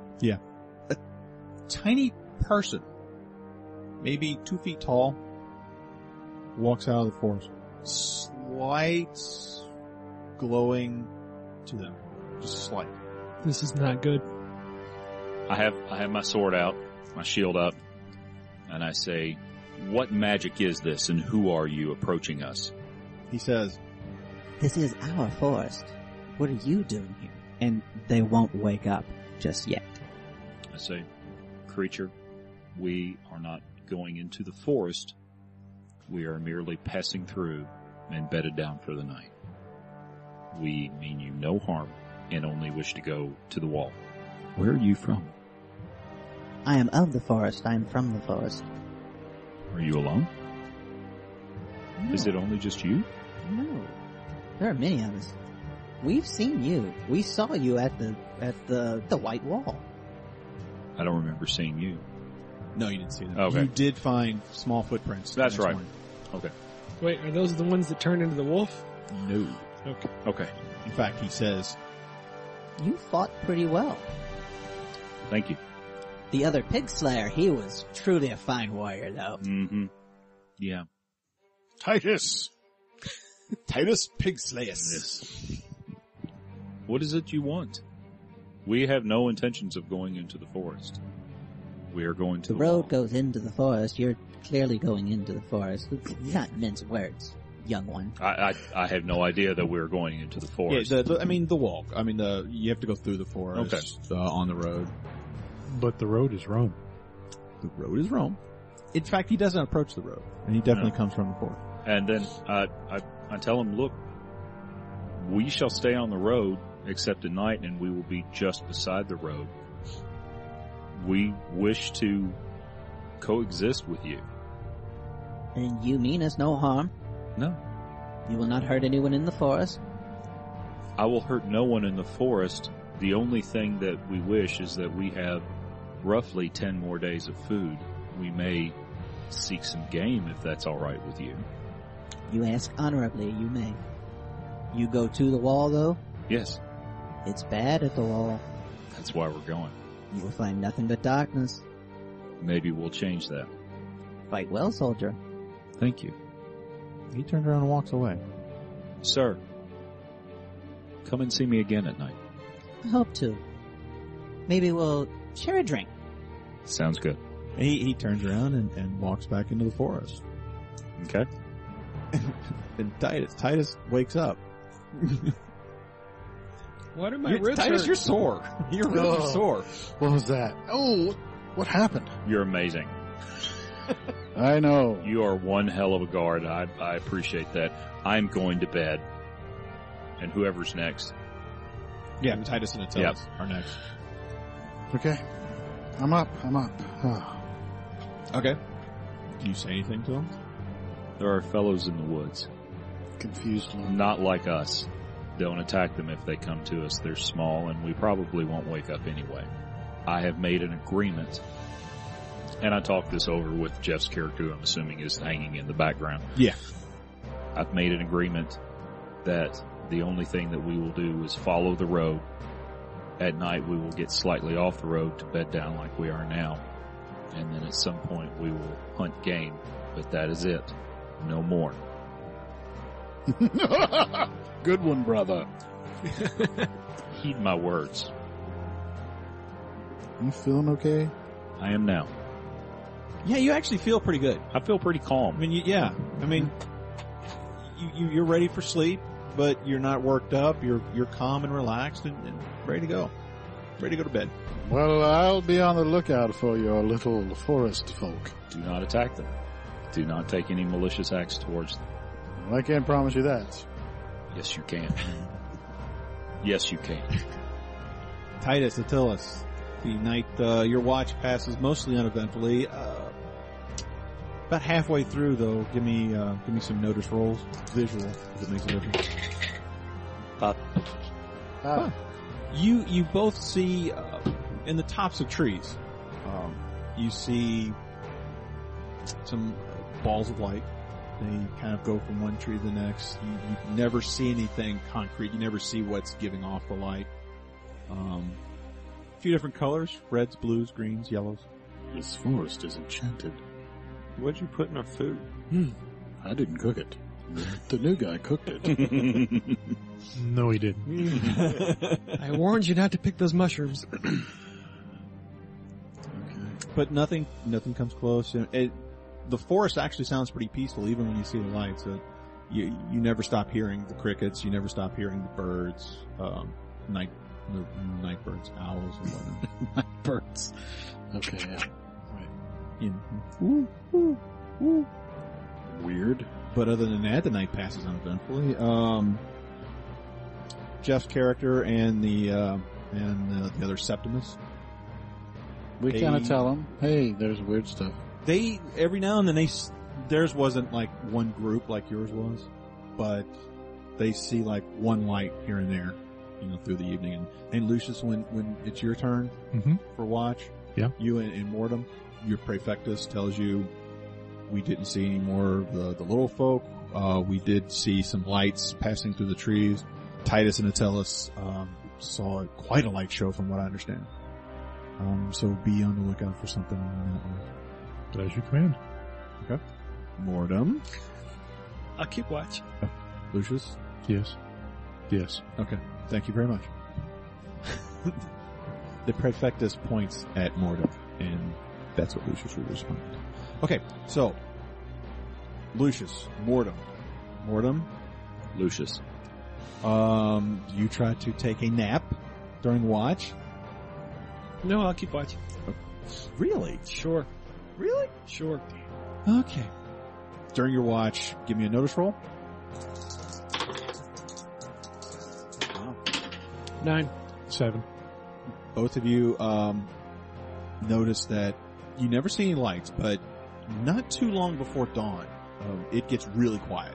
Tiny person, maybe two feet tall, walks out of the forest. Slight glowing to them. Just slight. This is not good. I have, I have my sword out, my shield up, and I say, what magic is this and who are you approaching us? He says, This is our forest. What are you doing here? And they won't wake up just yet. I say, creature, we are not going into the forest. We are merely passing through and bedded down for the night. We mean you no harm, and only wish to go to the wall. Where are you from? I am of the forest. I am from the forest. Are you alone? No. Is it only just you? No. There are many of us. We've seen you. We saw you at the at the the White Wall. I don't remember seeing you. No, you didn't see them. Okay. You did find small footprints. the That's next right. morning. Okay. Wait, are those the ones that turned into the wolf? No. Okay. Okay. In fact, he says, You fought pretty well. Thank you. The other pig slayer, he was truly a fine warrior, though. Mm-hmm. Yeah. Titus! Titus Pigslayus. Yes. What is it you want? We have no intentions of going into the forest. We are going to The the, road wall. goes into the forest. You're clearly going into the forest. Let's not mince words, young one. I, I I have no idea that we're going into the Yeah, forest. the, the, I mean the walk. I mean the you have to go through the forest uh, on the road. But the road is Rome. The road is Rome. In fact, he doesn't approach the road, and he definitely No. comes from the forest. And then uh, I I tell him, look, we shall stay on the road except at night, and we will be just beside the road. We wish to coexist with you. And you mean us no harm. No. You will not hurt anyone in the forest. I will hurt no one in the forest. The only thing that we wish is that we have roughly ten more days of food. We may seek some game if that's all right with you. You ask honorably, you may. You go to the wall, though? Yes, It's bad at the wall. that's why we're going. You will find nothing but darkness. Maybe we'll change that. Fight well, soldier. Thank you. He turns around and walks away. Sir, come and see me again at night. I hope to. Maybe we'll share a drink. Sounds good. And he he turns around and, and walks back into the forest. Okay. And Titus Titus wakes up. What are my You're- ribs Titus, hurt? you're sore. Your ribs are Oh. sore. What was that? Oh, what happened? You're amazing. I know. You are one hell of a guard. I, I appreciate that. I'm going to bed. And whoever's next. Yeah, Titus and Attila are next. Okay. I'm up. I'm up. Oh. Okay. Do you say anything to him? There are fellows in the woods. Confused look. Not like us. Don't attack them if they come to us. They're small and we probably won't wake up anyway. I have made an agreement. And I talked this over with Jeff's character, who I'm assuming is hanging in the background. Yeah. I've made an agreement that the only thing that we will do is follow the road. At night we will get slightly off the road to bed down like we are now. And then at some point we will hunt game. But that is it. No more. Good one, brother. Heed my words. You feeling okay? I am now. Yeah, you actually feel pretty good. I feel pretty I calm. mean, you, yeah. I mean, you, you you're ready for sleep, but you're not worked up. You're you're calm and relaxed and, and ready to go. Ready to go to bed. Well, I'll be on the lookout for your little forest folk. Do not attack them. Do not take any malicious acts towards them. Well, I can't promise you that. Yes, you can. Yes, you can. Titus, Attilas, the night, uh, your watch passes mostly uneventfully. Uh, about halfway through, though, give me, uh, give me some notice rolls. Visual, if it makes a difference. Ah, You, you both see, uh, in the tops of trees, um, you see some balls of light. They kind of go from one tree to the next. You, you never see anything concrete. You never see what's giving off the light. Um, a few different colors: reds, blues, greens, yellows. this forest is enchanted. What'd you put in our food? I didn't cook it. The new guy cooked it. No, he didn't. I warned you not to pick those mushrooms. But nothing, nothing comes close. And it, the forest actually sounds pretty peaceful, even when you see the lights. Uh, you you never stop hearing the crickets. You never stop hearing the birds, um, night the night birds, owls, and whatnot. Birds. Okay, yeah. You know, ooh, ooh, ooh. Weird. But other than that, the night passes uneventfully. Um, Jeff's character and the uh, and uh, the other Septimus. We They- kind of tell them, hey, there's weird stuff. They every now and then they s- theirs wasn't like one group like yours was, but they see like one light here and there, you know, through the evening. And, and Lucius, when when it's your turn Mm-hmm. for watch, Yeah. you and, and Mortem, your Praefectus tells you we didn't see any more of the the little folk. Uh, we did see some lights passing through the trees. Titus and Atellus um, saw quite a light show, from what I understand. Um, so be on the lookout for something on that one. As you command. Mortem. I'll keep watch. Lucius? Yes. Yes. Okay. Thank you very much. The Praefectus points at Mortem, and that's what Lucius will respond. Okay, so, Lucius, Mortem. Mortem, Lucius. um, you try to take a nap during watch. No, I'll keep watch. Really? Sure. Really? Sure. Okay. During your watch, give me a notice roll. Nine. Seven. Both of you um, notice that you never see any lights, but not too long before dawn, um, it gets really quiet.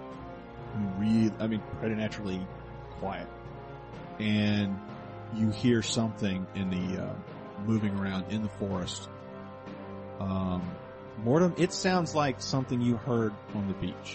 Real, I mean, preternaturally quiet. And you hear something in the uh, moving around in the forest. Um, Mortem, it sounds like something you heard on the beach.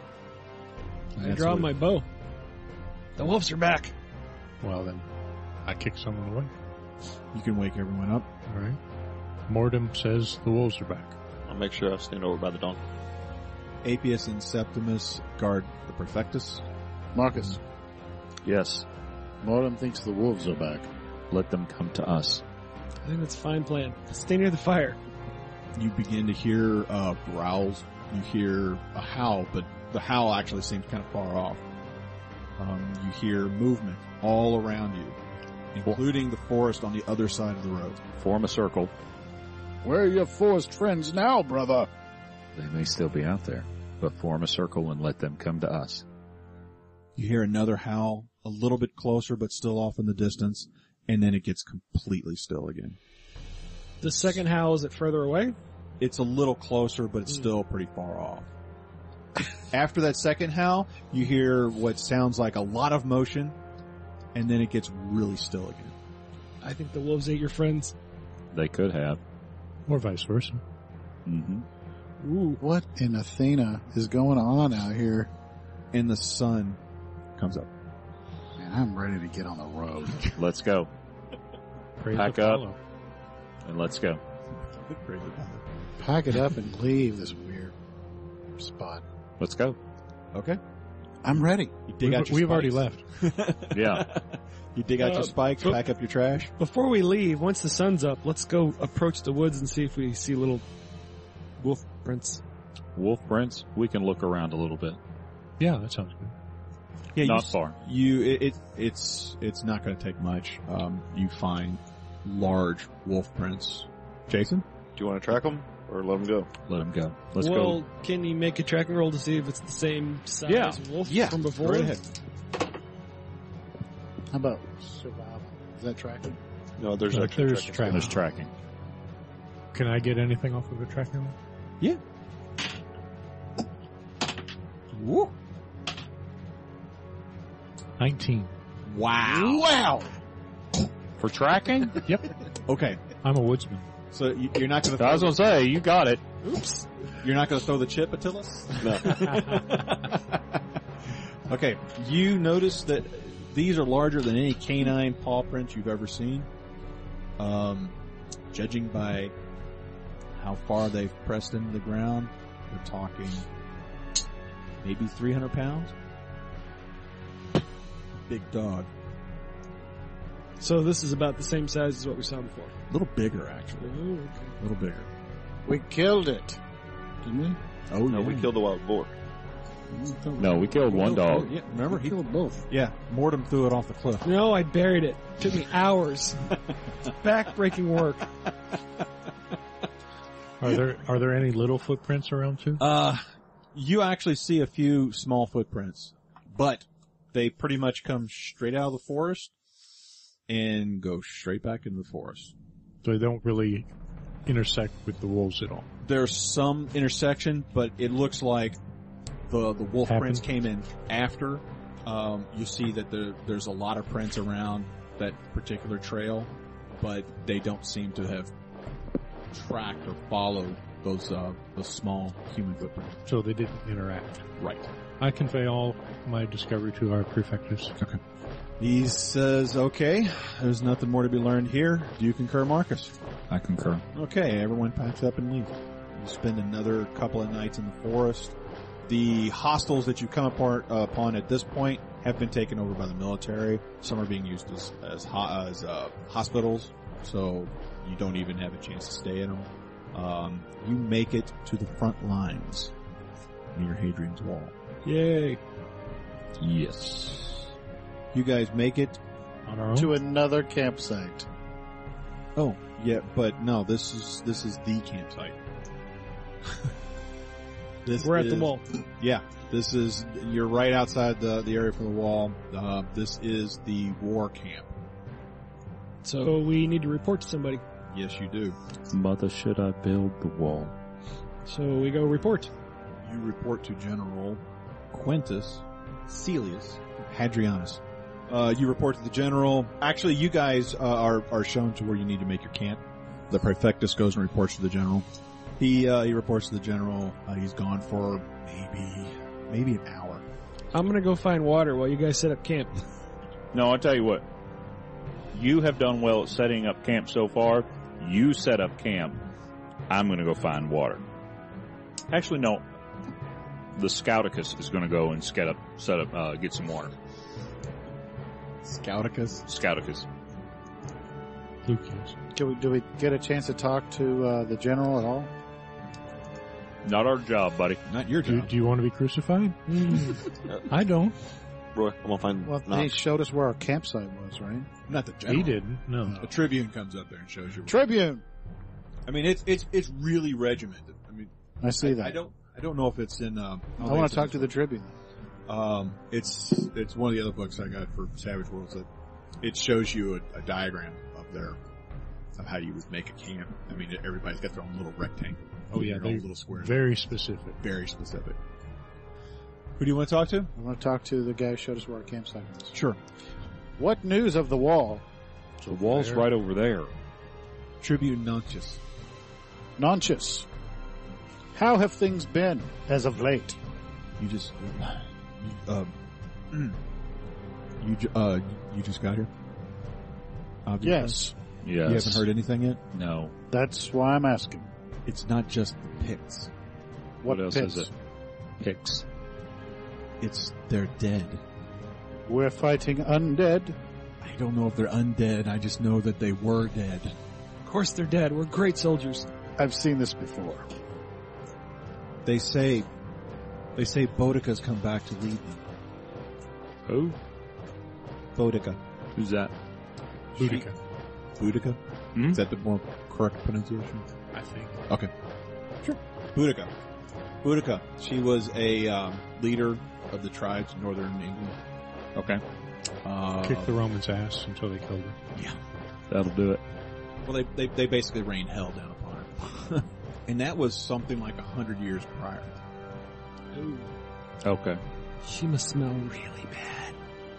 I That's draw what- my bow. The wolves are back. Well, then I kick someone away. You can wake everyone up. All right. Mortem says the wolves are back. I'll make sure I stand over by the donkey. Apius and Septimus guard the Praefectus. Marcus, Yes. Mortem thinks the wolves are back. Let them come to us. I think that's a fine plan. Stay near the fire. You begin to hear uh, growls. You hear a howl, but the howl actually seems kind of far off. Um, you hear movement all around you, including the forest on the other side of the road. Form a circle. Where are your forest friends now, brother? They may still be out there, but form a circle and let them come to us. You hear another howl, a little bit closer, but still off in the distance, and then it gets completely still again. The second howl, is it further away? It's a little closer, but it's still pretty far off. After that second howl, you hear what sounds like a lot of motion, and then it gets really still again. I think the wolves ate your friends. They could have. Or vice versa. Mm-hmm. Ooh. What in Athena is going on out here? And the sun comes up. Man, I'm ready to get on the road. Let's go. Praise Pack the up. follow. And let's go. Pack it up and leave this weird spot. Let's go. Okay. I'm ready. You dig We've, out your we've already spikes. left. Yeah. You dig out Uh, your spikes, but- pack up your trash. Before we leave, once the sun's up, let's go approach the woods and see if we see little wolf prints. Wolf prints, we can look around a little bit. Yeah, that sounds good. Yeah, Not you, far. You, it, it it's it's not going to take much. Um, you find large wolf prints. Jason, Do you want to track them or let them go? Let them go. Let's well, go. can you make a tracking roll to see if it's the same size Yeah. wolf Yeah, from before? go right ahead. How about survival? Is that tracking? No, there's No, actually there's tracking. tracking. There's tracking. Can I get anything off of a tracking roll? Yeah. Woo. nineteen. Wow. Wow! For tracking? Okay, I'm a woodsman. so you, you're not going to. I was gonna say, you got it. Oops. You're not going to throw the chip, Attilas? No. Okay, you notice that these are larger than any canine paw prints you've ever seen. Um, judging by how far they've pressed into the ground, we're talking maybe three hundred pounds. Big dog. So this is about the same size as what we saw before. A little bigger, actually. Oh, okay. A little bigger. We killed it. Didn't we? Oh, No, yeah. we killed the wild boar. No, we killed one dog. Yeah, remember? We He, killed both. yeah, Mortem threw it off the cliff. No, I buried it. Took me hours. Back-breaking work. Are there are there any little footprints around too? Uh, you actually see a few small footprints, but they pretty much come straight out of the forest and go straight back into the forest. So they don't really intersect with the wolves at all. There's some intersection, but it looks like the the wolf Happened. prints came in after. Um, you see that there, there's a lot of prints around that particular trail, but they don't seem to have tracked or followed those uh, those small human footprints. So they didn't interact. Right. I convey all my discovery to our prefectures. Okay. He says, okay, there's nothing more to be learned here. Do you concur, Marcus? I concur. Okay, everyone packs up and leaves. You spend another couple of nights in the forest. The hostels that you come apart, uh, upon at this point have been taken over by the military. Some are being used as as, ho- as uh, hospitals, so you don't even have a chance to stay in them. Um, you make it to the front lines near Hadrian's Wall. Yay. Yes. You guys make it. On our own? To another campsite. Oh, yeah, but no, this is this is the campsite. This We're at is- the wall. Yeah, this is, you're right outside the, the area for the wall. Uh, this is the war camp. So we need to report to somebody. Yes, you do. Mother, should I build the wall? So we go report. You report to General Quintus Celius Hadrianus. Uh, you report to the general. Actually, you guys uh, are, are shown to where you need to make your camp. The prefectus goes and reports to the general. He, uh, he reports to the general. Uh, he's gone for maybe, maybe an hour. I'm gonna go find water while you guys set up camp. No, I'll tell you what. You have done well at setting up camp so far. You set up camp. I'm going to go find water. Actually, no. The Scouticus is going to go and set up, set up, uh, get some water. Scouticus? Scouticus. Lucius. Do we, do we get a chance to talk to uh, the general at all? Not our job, buddy. Not your Do, job. do you want to be crucified? I don't. Roy, I'm gonna find. Well, no. he showed us where our campsite was, right? Not the general. He didn't. No. A tribune comes up there and shows you. Tribune! I mean, it's it's it's really regimented. I mean, I see that. I don't I don't know if it's in. Um, I want to talk to the Tribune. Um, it's it's one of the other books I got for Savage Worlds that it shows you a, a diagram of their of how you would make a camp. I mean, everybody's got their own little rectangle. Oh yeah, their they're own little squares. very specific. Very specific. Who do you want to talk to? I want to talk to the guy who showed us where our campsite was. Sure. What news of the wall? The wall's right over there. Tribune Nuntius. Nonchus. How have things been as of late? You just, you, um, you, ju- uh, you just got here? Obviously. Yes, Yes. You haven't heard anything yet? No. that's why I'm asking. It's not just the Picts. What, What else pits? is it? Picks. It's, they're dead. We're fighting undead. I don't know if they're undead. I just know that they were dead. Of course they're dead. We're great soldiers. I've seen this before. They say, they say Boudica's come back to lead them. Who? Boudica. Who's that? Boudica, Boudica? Hmm? Is that the more correct pronunciation? I think. Okay. Sure. Boudica. Boudica. She was a um, leader of the tribes in northern England. Okay. Uh, Kicked the Romans' ass until they killed her. Yeah. That'll do it. Well, they, they, they basically rained hell down upon her. And that was something like a hundred years prior. Ooh. Okay. She must smell really bad.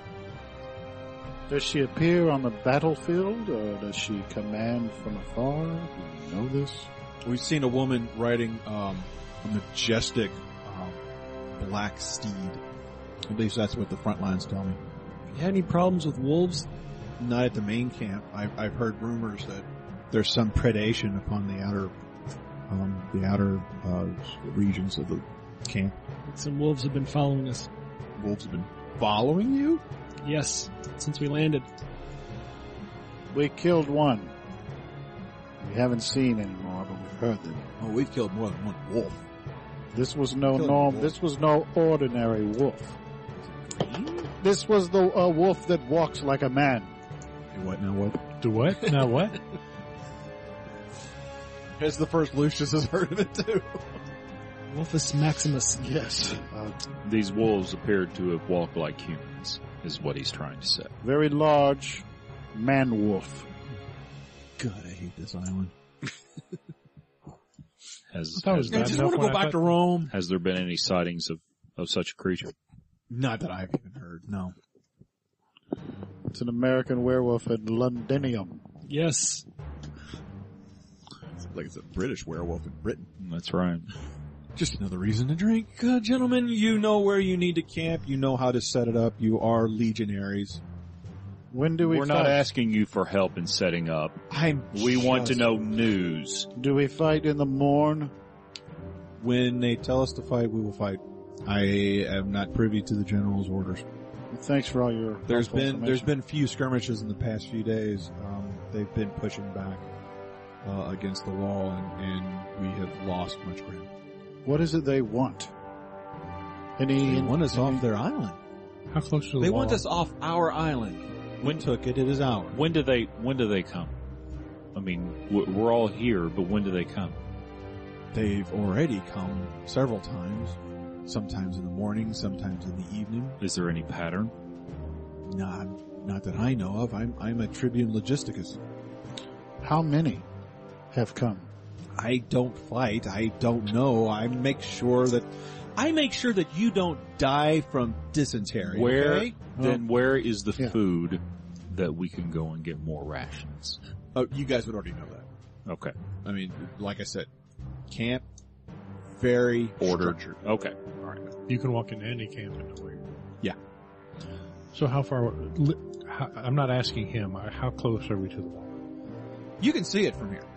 Does she appear on the battlefield, or does she command from afar? Do you know this? We've seen a woman riding um, a majestic um, black steed. At least that's what the front lines tell me. You had any problems with wolves? Not at the main camp. I've, I've heard rumors that there's some predation upon the outer, um, the outer uh, regions of the camp. Some wolves have been following us. Wolves have been following you? Yes, since we landed. We killed one. We haven't seen any more, but we've heard them. Oh, we've killed more than one wolf. This was no Killed norm. wolf. This was no ordinary wolf. This was the uh, wolf that walks like a man. Hey, what now? What? Do what? Now what? It's the first Lucius has heard of it too. Wolfus Maximus. Yes. Uh, These wolves appeared to have walked like humans, is what he's trying to say. very large man wolf. God, I hate this island. Has, thought it has, was I bad just enough want to when go I back to thought- Rome. has there been any sightings of, of such a creature? Not that I've even heard. No. It's an American werewolf in Londinium. Yes. Like it's a British werewolf in Britain. That's right. Just another reason to drink. Uh, gentlemen, you know where you need to camp. You know how to set it up. You are legionaries. When do we We're fight? not asking you for help in setting up. I'm We want to just- know news. Do we fight in the morn? When they tell us to fight, we will fight. I am not privy to the general's orders. Thanks for all your There's helpful been there's information. been few skirmishes in the past few days. Um, they've been pushing back uh, against the wall, and, and we have lost much ground. What is it they want? Any? They want us any- off their island. How close to the They wall? want us off our island. We took it. It is ours. When do they, when do they come? I mean, w- we're all here, but when do they come? They've already come several times. Sometimes in the morning, sometimes in the evening. Is there any pattern? Not, not that I know of. I'm, I'm a Tribune Logisticus. How many have come? I don't fight. I don't know. I make sure that, I make sure that you don't die from dysentery. Where, okay? then where is the Yeah. food that we can go and get more rations? Oh, you guys would already know that. Okay. I mean, like I said, camp, very Ordered. structured. Okay. You can walk into any camp and know where you're. Yeah. So how far? li- How, I'm not asking him. uh, How close are we to the wall? You can see it from here.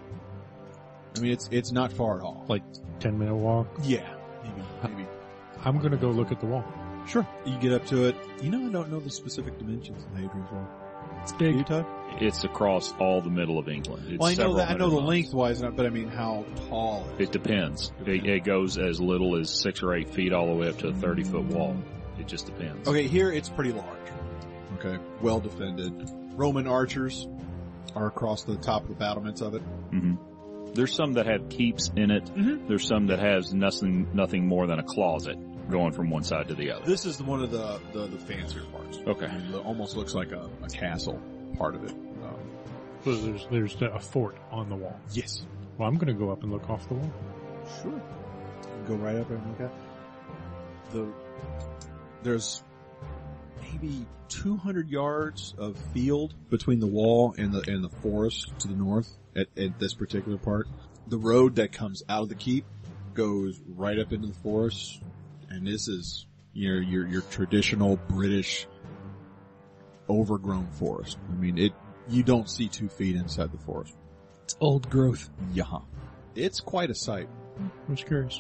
I mean, it's, it's not far at all. Like ten minute walk. Yeah. Maybe, maybe. I'm gonna go look at the wall. Sure. You get up to it. You know, I don't know the specific dimensions of Hadrian's Wall. It's Do big. you, Todd? It's across all the middle of England. It's Well, I know several that. I know hundred the miles. lengthwise, but I mean how tall it is. It depends. It, it goes as little as six or eight feet all the way up to a thirty foot wall. It just depends. Okay, here it's pretty large. Okay, well defended. Roman archers are across the top of the battlements of it. hmm There's some that have keeps in it. Mhm. There's some that has nothing, nothing more than a closet going from one side to the other. This is the, one of the, the, the fancier parts. Okay. I mean, it almost looks like a, a castle part of it. Um, So there's there's a fort on the wall. yes. Well, I'm gonna go up and look off the wall. Sure. You can go right up there and look at the. There's maybe two hundred yards of field between the wall and the and the forest to the north at, at this particular part. The road that comes out of the keep goes right up into the forest, and this is your your your traditional British overgrown forest. I mean, it you don't see two feet inside the forest. It's old growth. Yeah, it's quite a sight. I'm just curious.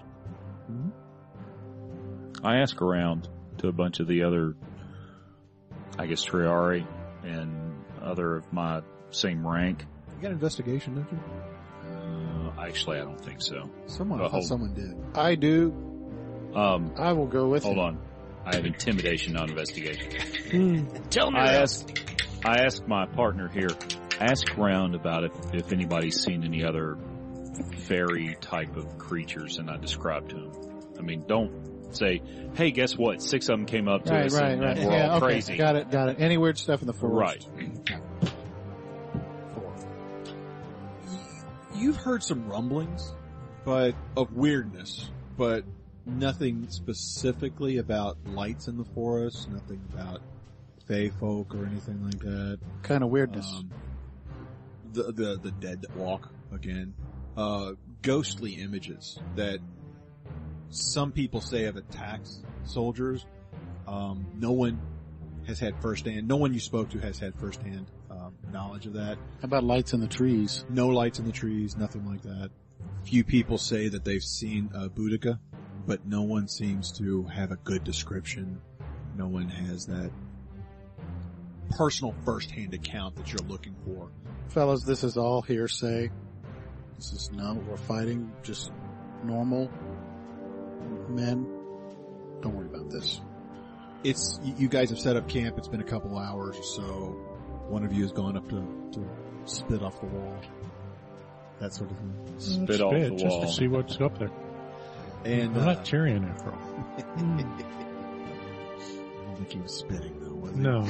I ask around to a bunch of the other, I guess, Triari and other of my same rank. You got investigation, don't you? Uh, actually, I don't think so. Someone, Uh, I thought hold- someone did. I do. Um, I will go with hold you. on. I have intimidation, not investigation. Hmm. Tell me I asked, I asked my partner here, ask around about if, if anybody's seen any other fairy type of creatures, and I described to him. I mean, don't say, hey, guess what? Six of them came up to Right, us right, and, right. and we're Yeah, all okay. crazy. Got it, got it. Any weird stuff in the forest? Right. You've heard some rumblings, but of weirdness, but nothing specifically about lights in the forest, nothing about fae folk or anything like that. Kind of weirdness. Um, the the the dead that walk again, uh, ghostly images that some people say have attacked soldiers. Um, no one has had firsthand. No one you spoke to has had firsthand um, knowledge of that. How about lights in the trees? No lights in the trees, nothing like that. Few people say that they've seen uh, Boudica, but no one seems to have a good description. No one has that personal first-hand account that you're looking for. Fellas, this is all hearsay. This is not what we're fighting. Just normal men. Don't worry about this. It's, you you guys have set up camp, it's been a couple hours or so. One of you has gone up to, to spit off the wall. That sort of thing. Spit off Spit, the just wall. to see what's up there. And I'm uh, not Tyrion after all. I don't think he was spitting though, was he? No.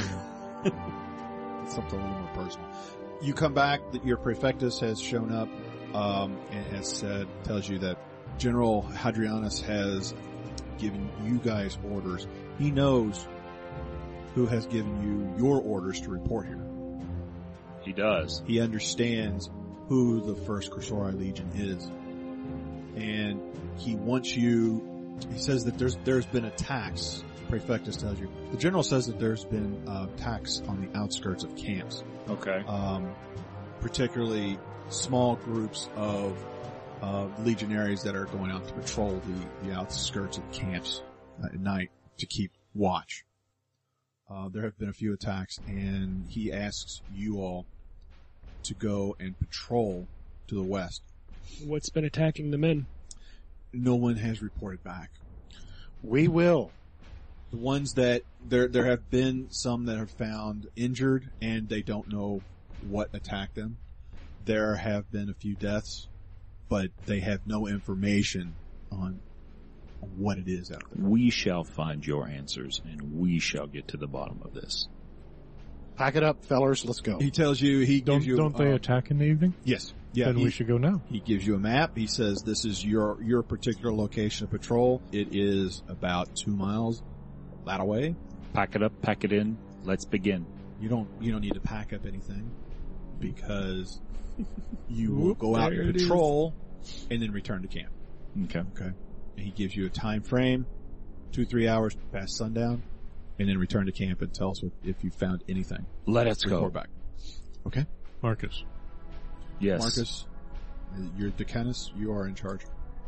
It's something a little more personal. You come back, that your prefectus has shown up, um, and has said, tells you that General Hadrianus has given you guys orders. He knows who has given you your orders to report here. He does. He understands who the first Cursori Legion is. And he wants you, he says that there's, there's been attacks. Prefectus tells you. The general says that there's been uh, attacks on the outskirts of camps. Okay. Um, particularly small groups of, uh, legionaries that are going out to patrol the, the outskirts of camps uh, at night to keep watch. Uh, there have been a few attacks, and he asks you all to go and patrol to the west. What's been attacking the men? No one has reported back. We will. The ones that, there there have been some that are found injured, and they don't know what attacked them. There have been a few deaths, but they have no information on what it is out there. We shall find your answers, and we shall get to the bottom of this. Pack it up, fellers. Let's go. He tells you, he Don't gives you... don't they um, attack in the evening? Yes. Yeah, Then he, we should go now. he gives you a map. He says this is your, your particular location of patrol. It is about two miles that away. Pack it up, pack it in. Let's begin. You don't, you don't need to pack up anything because you will Whoop, go out there and it is. patrol and then return to camp. Okay. Okay. And he gives you a time frame, two, three hours past sundown, and then return to camp and tell us if, if you found anything. Let us go. Report back. Okay. Marcus. Yes. Marcus, you're Decanus. You are in charge.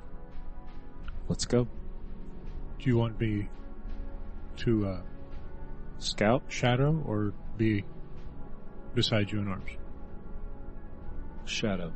Let's go. Do you want me to uh, Scout? shadow or be beside you in arms? Shadow.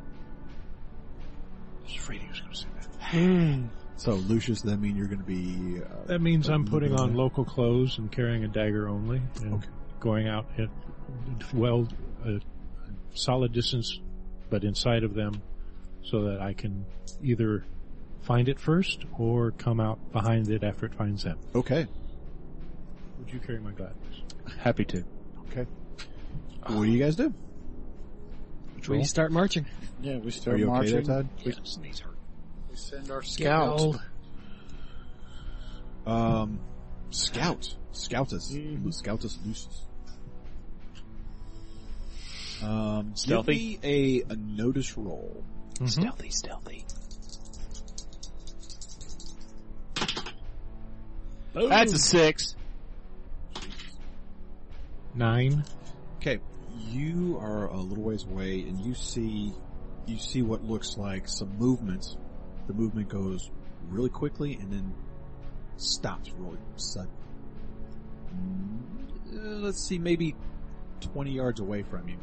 I was afraid he was going to say that. So, Lucius, that mean you're going to be... Uh, That means I'm putting on local clothes and carrying a dagger only, and Okay. going out at well a solid distance, but inside of them, so that I can either find it first or come out behind it after it finds them. Okay. Would you carry my glasses? Happy to. Okay. What do you guys do? We start marching. Yeah, we Are start you okay marching. there, Todd? We, we send our Getting scouts. old. Um, Scout. Scoutus. Scoutus Lucius. Um, Stealthy? Give me a, a notice roll. Stealthy, stealthy. That's a six. Nine. Okay, you are a little ways away, and you see, you see what looks like some movement. The movement goes really quickly, and then stops really sudden. Mm, uh, let's see, maybe twenty yards away from you.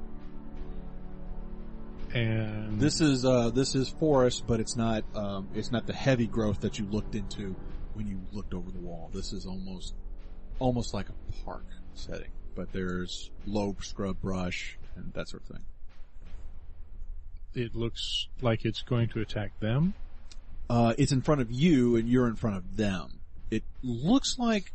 And This is uh, this is forest, but it's not um, it's not the heavy growth that you looked into when you looked over the wall. This is almost almost like a park setting, but there's low scrub brush and that sort of thing. it looks like it's going to attack them. Uh, it's in front of you, and you're in front of them. It looks like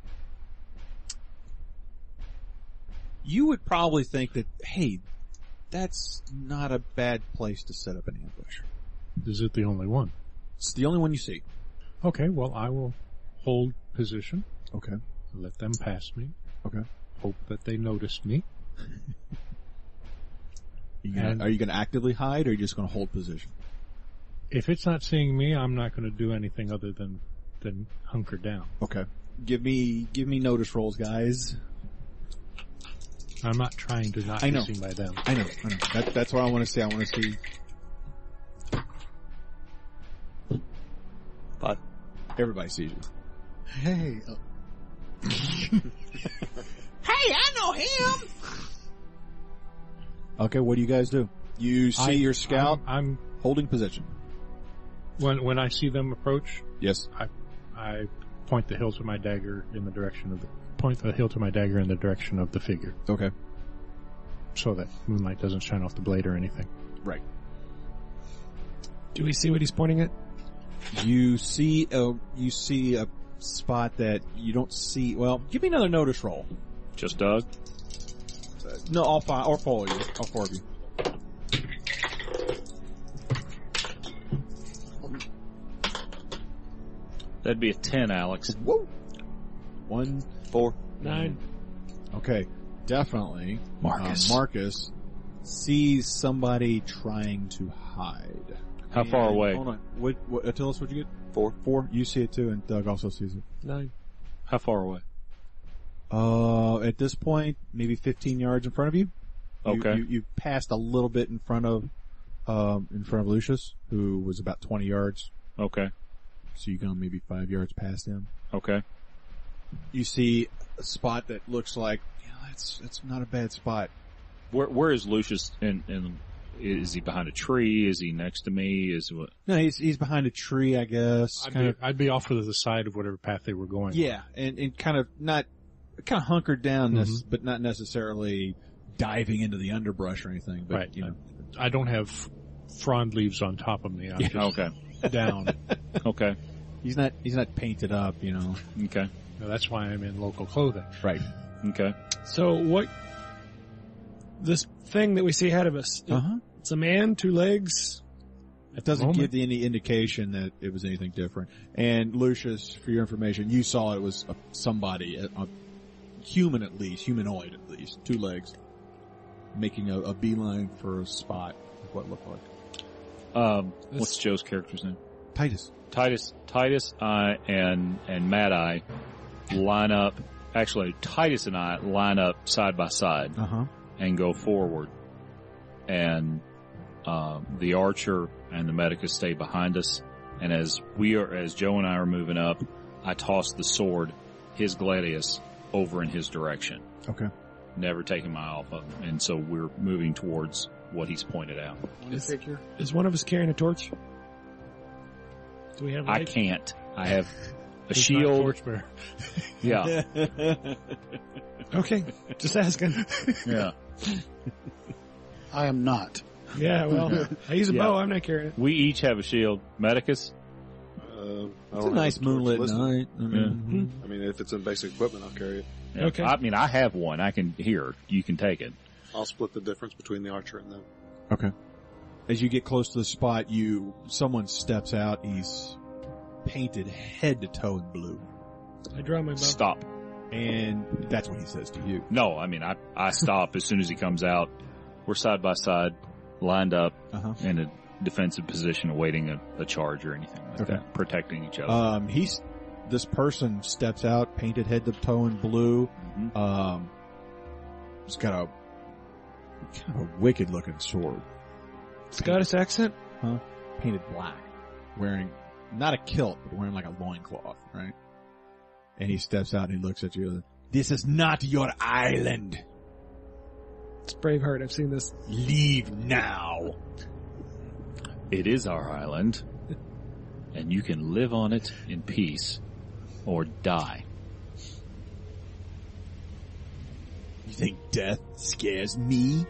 you would probably think that, hey, that's not a bad place to set up an ambush. Is it the only one? It's the only one you see. Okay, well, I will hold position, Okay. let them pass me, Okay. hope that they notice me. You gonna, And- are you going to actively hide, or are you just going to hold position? If it's not seeing me, I'm not going to do anything other than, than hunker down. Okay. Give me, give me notice rolls, guys. I'm not trying to not I be know. seen by them. I know, I know. That, that's what I want to see. I want to see. Five. Everybody sees you. Hey, uh, Okay, what do you guys do? You see I- your scout I'm, I'm holding position. when when I see them approach, Yes. I I point the hilt of my dagger in the direction of the point the hilt of my dagger in the direction of the figure, Okay. so that moonlight doesn't shine off the blade or anything. Right. Do we see what he's pointing at? You see a you see a spot that you don't see. Well, give me another notice roll. Just Doug? No, all five or four of you. All four of you. That'd be a ten, Alex. Whoa. One, four, Nine. Okay, definitely. Marcus. Uh, Marcus sees somebody trying to hide. How far And- away? Hold on. What, what, Attilas, what'd you get? Four. Four. You see it too, and Doug also sees it. Nine. How far away? Uh, at this point, maybe fifteen yards in front of you. You- Okay. You, you passed a little bit in front of, um, in front of Lucius, who was about twenty yards. Okay. So you go maybe five yards past him. Okay. You see a spot that looks like, you know, that's, that's not a bad spot. Where Where is Lucius? In, in is he behind a tree? Is he next to me? Is what? No, he's, he's behind a tree, I guess. I'd Kind be, of, I'd be off to the side of whatever path they were going. yeah, and, and kind of not, kind of hunkered down, this, Mhm. but not necessarily diving into the underbrush or anything, but, Right. you know. I don't have frond leaves on top of me. I'm just Okay. down. Okay. He's not, he's not painted up, you know. Okay. Now, that's why I'm in local clothing. Right. Okay. So what? This thing that we see ahead of us. Uh huh. It's a man, two legs. It doesn't moment. give any indication that it was anything different. And Lucius, for your information, you saw it was a, somebody, a, a human at least, humanoid at least, two legs, making a, a beeline for a spot of what it looked like. Um, what's Joe's character's name? Titus. Titus. Titus, I, and and Mad Eye line up. Actually, Titus and I line up side by side Uh huh. and go forward, and um, the archer and the medicus stay behind us. And as we are, as Joe and I are moving up, I toss the sword, his gladius, over in his direction, Okay. never taking my eye off of him. And so we're moving towards what he's pointed out. Is, is one of us carrying a torch? Do we have? I light? can't. I have a Who's not shield. torchbearer? Yeah, Okay, just asking. yeah. I am not. Yeah, well, I use a Yeah. bow. I'm not carrying it. We each have a shield. Medicus. Uh, I It's don't a nice have torch moonlit listed. night. I mean, I mean, if it's in basic equipment, I'll carry it. Yeah. Okay. I mean, I have one. I can here. You can take it. I'll split the difference between the archer and them. Okay. As you get close to the spot, you someone steps out. He's painted head to toe in blue, I draw my bow. Stop. and that's what he says to you. No, I mean, I, I stop as soon as he comes out. We're side by side, lined up Uh huh. in a defensive position, awaiting a, a charge or anything like Okay. that, protecting each other. Um, he's this person steps out, painted head to toe in blue. Mhm. Um, he's got a kind of a wicked looking sword, Scottish accent. painted black, wearing not a kilt, but wearing like a loincloth, right? And he steps out and he looks at you. This is not your island. It's Braveheart. I've seen this. Leave now. It is our island, and you can live on it in peace or die. You think death scares me?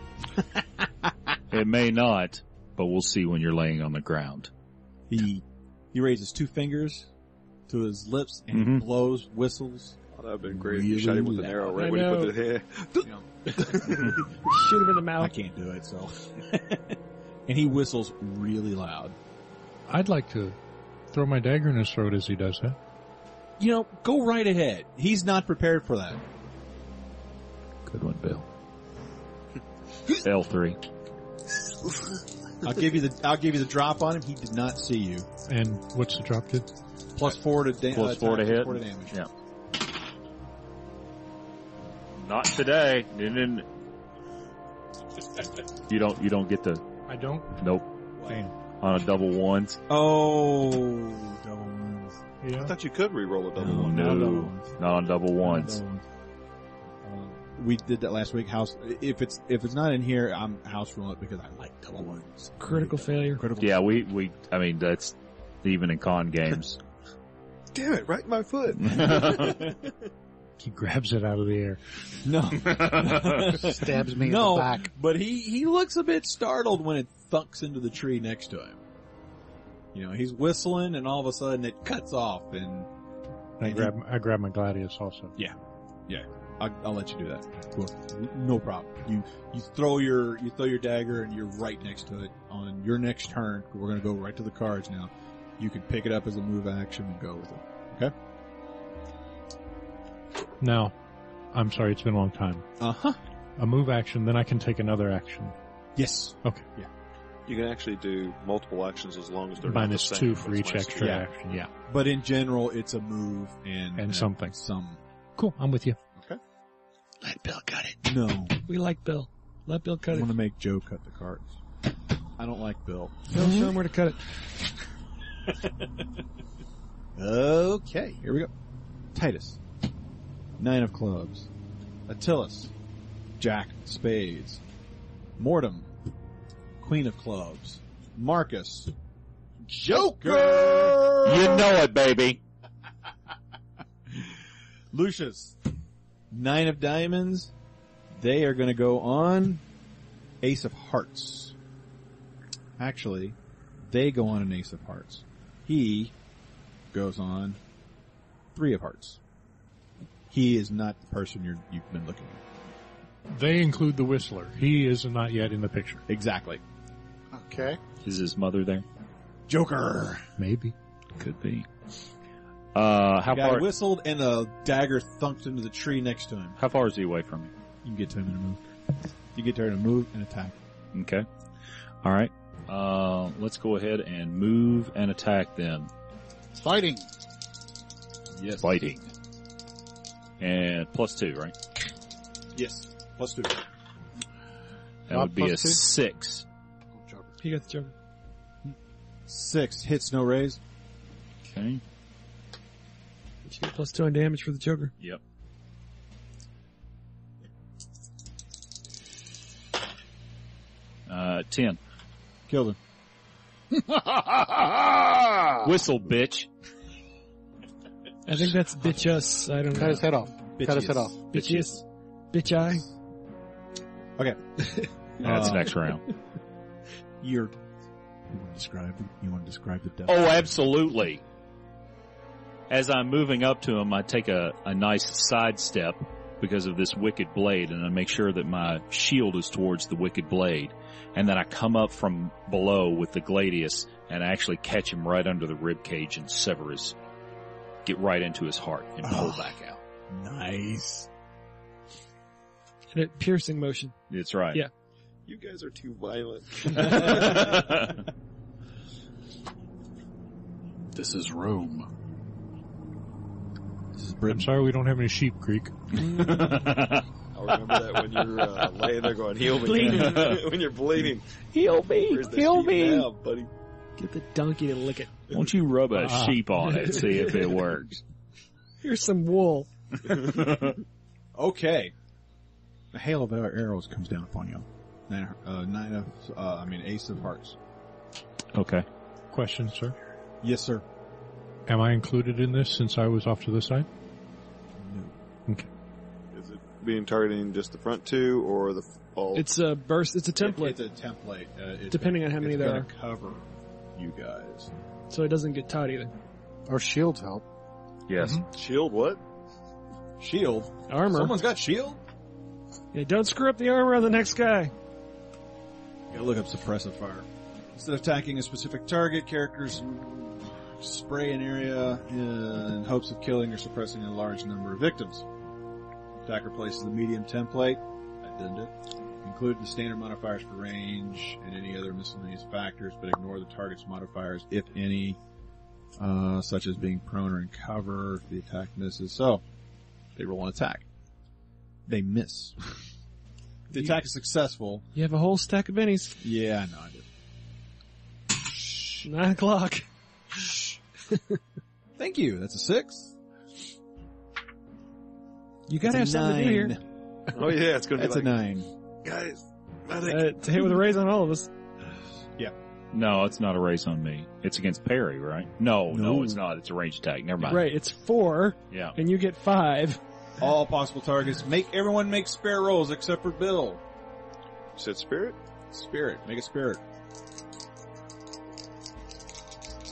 It may not, but we'll see when you're laying on the ground. He he raises two fingers to his lips and Mhm. blows, whistles. Oh, that would have been great if you shot him with an Really arrow loud. right I when he know. put the hair. Shoot him in the I mouth. can't do it, so. And he whistles really loud. I'd like to throw my dagger in his throat as he does that. You know, go right ahead. He's not prepared for that. Good one, Bill. L three. I'll give you the I'll give you the drop on him. He did not see you. And what's the drop did? Plus four to da- Plus uh, four to attack, hit. Four to damage. Yeah. Not today. Didn't- You don't. You don't get the. I don't. Nope. Damn. On a double ones. Oh, double ones. I Yeah. thought you could re-roll a double No, one. Not double no, ones. not on double ones. Not double ones. Uh, we did that last week. House. If it's if it's not in here, I'm house ruling it because I like double ones. Critical failure. Critical. Yeah, we we. I mean, that's even in con games. Damn it, right in my foot. He grabs it out of the air. No. Stabs me no, in the back. but he, he looks a bit startled when it thunks into the tree next to him. You know, he's whistling and all of a sudden it cuts off and I and grab I grab my gladius also. Yeah, yeah. I'll, I'll let you do that. Cool. No problem. You you throw your you throw your dagger and you're right next to it. On your next turn, we're going to go right to the cards now. You can pick it up as a move action and go with it. Okay. Now, I'm sorry, it's been a long time. Uh huh. A move action, then I can take another action. Yes. Okay. Yeah. You can actually do multiple actions as long as they're Minus not the same. two for That's each minus extra two. Yeah. action. Yeah. But in general, it's a move and And something. Some. Cool. I'm with you. Let Bill cut it. No. We like Bill. Let Bill cut I it. want to make Joe cut the cards. I don't like Bill. Bill, show him where to cut it. Okay, here we go. Titus, nine of clubs. Attilas, jack of spades. Mortem, queen of clubs. Marcus, Joker! You know it, baby. Lucius, nine of diamonds. They are going to go on ace of hearts. Actually, they go on an ace of hearts. He goes on three of hearts. He is not the person you're, you've been looking at. They include the Whistler. He is not yet in the picture. Exactly. Okay. Is his mother there? Joker. Maybe. Could be. Uh, how The guy far? whistled and a dagger thunked into the tree next to him. How far is he away from you? You can get to him in a move. You get to him in a move and attack. Okay. All right. Uh, let's go ahead and move and attack them. Fighting. Yes. Fighting. And plus two, right? Yes. Plus two. That Not would be a plus two? six. Oh, Joker. He got the Joker. Six hits, no raise. Okay. But you get plus two on damage for the Joker. Yep. Uh, ten. Killed him. Whistle, bitch. I think that's bitch us. I don't know. Cut his head off. Cut his head off. Bitch us. Bitch eye. Okay. That's Uh, next round. You're. You want to describe? You want to describe the death? Oh, absolutely. As I'm moving up to him, I take a, a nice sidestep because of this wicked blade, and I make sure that my shield is towards the wicked blade. And then I come up from below with the gladius and actually catch him right under the rib cage and sever his, get right into his heart and pull Oh. back out. Nice. And a piercing motion. That's right. Yeah. You guys are too violent. This is Rome. This is I'm Britain. sorry we don't have any Sheep Creek. I'll remember that when you're uh, laying there going, heal me. Bleeding. When you're bleeding. Heal me. Where's the Heal sheep me. now, buddy? Get the donkey to lick it. Won't you rub a Ah. sheep on it, see if it works? Here's some wool. Okay. A hail of arrows comes down upon you. Nine, uh, nine of, uh, I mean, ace of hearts. Okay. Question, sir. Yes, sir. Am I included in this since I was off to the side? No. Okay. Is it being targeting just the front two or the all? It's a burst. It's a template, It's a template. Uh, it's Depending on how many it's there gonna are. cover you guys. so it doesn't get taught either. Our shields help. Yes. shield what? Shield. Armor. Someone's got shield? Yeah, don't screw up the armor on the next guy. Gotta look up suppressive fire. Instead of attacking a specific target, characters spray an area in hopes of killing or suppressing a large number of victims. Attacker places the medium template, addendum, include the standard modifiers for range and any other miscellaneous factors, but ignore the target's modifiers, if any, uh, such as being prone or in cover if the attack misses. So, they roll an attack. They miss. If the attack is successful, You have a whole stack of bennies. yeah, no, I did. Nine o'clock. Thank you. That's a six. You gotta have That's a something to do here. nine. Oh yeah, it's gonna That's be a like, nine. guys, Uh, to hit with a raise on all of us. No, it's not a race on me. It's against Perry, right? No, no, No. it's not. It's a range attack. Never mind. Right, it's four, Yeah. and you get five. All possible targets. Make everyone make spare rolls except for Bill. said spirit? Spirit. Make a spirit.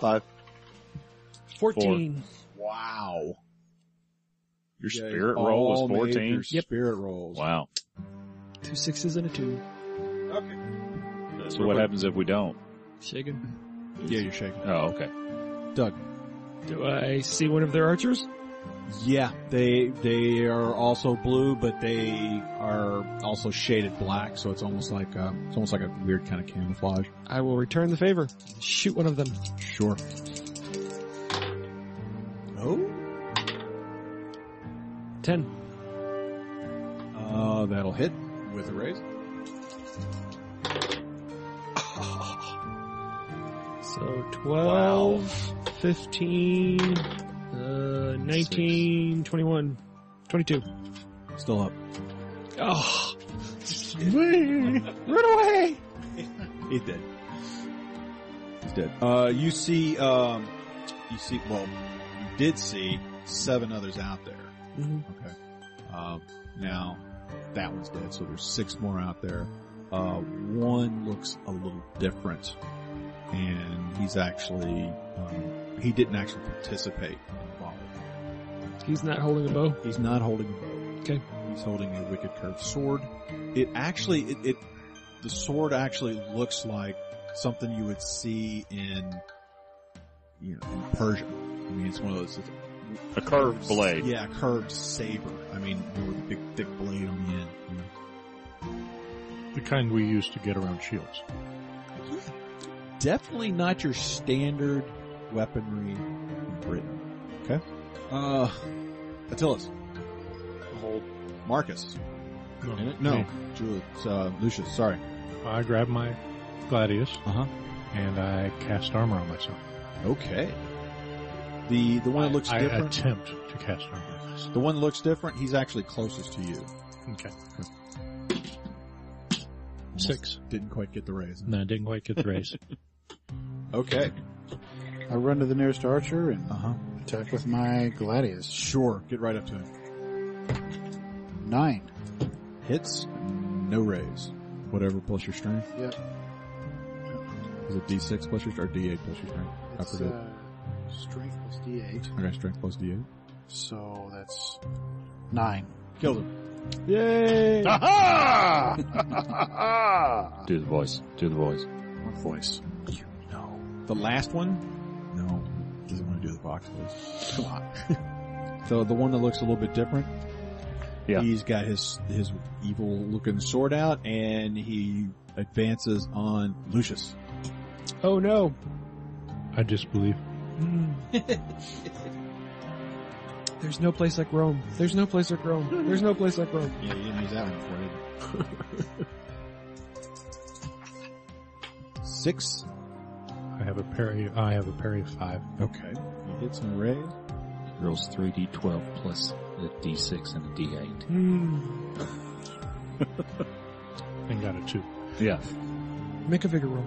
Five. Fourteen. Wow. Your Yeah, spirit all roll was made fourteen? your Yep. Spirit rolls. Wow. Two sixes and a two. Okay. So what happens if we don't? Shaken. Yeah, you're shaking. Oh, okay. Doug. Do I see one of their archers? Yeah, they they are also blue, but they are also shaded black, so it's almost like uh, it's almost like a weird kind of camouflage. I will return the favor. Shoot one of them. Sure. Oh. Ten. Uh, that'll hit with a raise. So twelve, fifteen, uh, nineteen, twenty-one, twenty-two. Still up. Oh. Run away! He's dead. He's dead. Uh, you see, um, you see, well, you did see seven others out there. Mm-hmm. Okay. Um, now, that one's dead, so there's six more out there. Uh, one looks a little different, and he's actually, um, he didn't actually participate in the volley. He's not holding a bow. He's not holding a bow. Okay. He's holding a wicked curved sword. It actually, it, it, the sword actually looks like something you would see in, you know, in Persia. I mean, it's one of those, it's A curved blade. yeah, curved saber. I mean, with a big, thick blade on the end. You know. The kind we use to get around shields. Definitely not your standard weaponry in Britain. Okay. Uh, Attilas. Hold. Marcus. No, In it? No. me. Julius, uh, Lucius, sorry. I grab my gladius Uh-huh. and I cast armor on myself. Okay. The, the one that looks I different, attempt to cast armor on myself. the one that looks different, he's actually closest to you. Okay. Six. Didn't quite get the raise. No, I didn't quite get the raise. Okay. I run to the nearest archer and Uh-huh. attack with my gladius. Sure. Get right up to him. Nine. Hits, no raise. Whatever plus your strength. Yep. Is it D six plus your strength or D eight plus your strength? I It's, forget. uh, strength plus D eight. Okay, strength plus D eight. So that's nine. Killed him. Yay! Aha! Do the voice. Do the voice. What voice? No. The last one? No. Doesn't want to do the box voice. Come on. So the one that looks a little bit different. Yeah. He's got his his evil looking sword out and he advances on Lucius. Oh no. I disbelieve. There's no place like Rome. There's no place like Rome. There's no place like Rome. Yeah, you didn't use that one before, did you? Six. I have a parry. I have a parry of five. Okay. He hits and raise. Rolls three d twelve plus a d six and a d eight. Hmm. And got a two. Yeah. Make a vigor roll.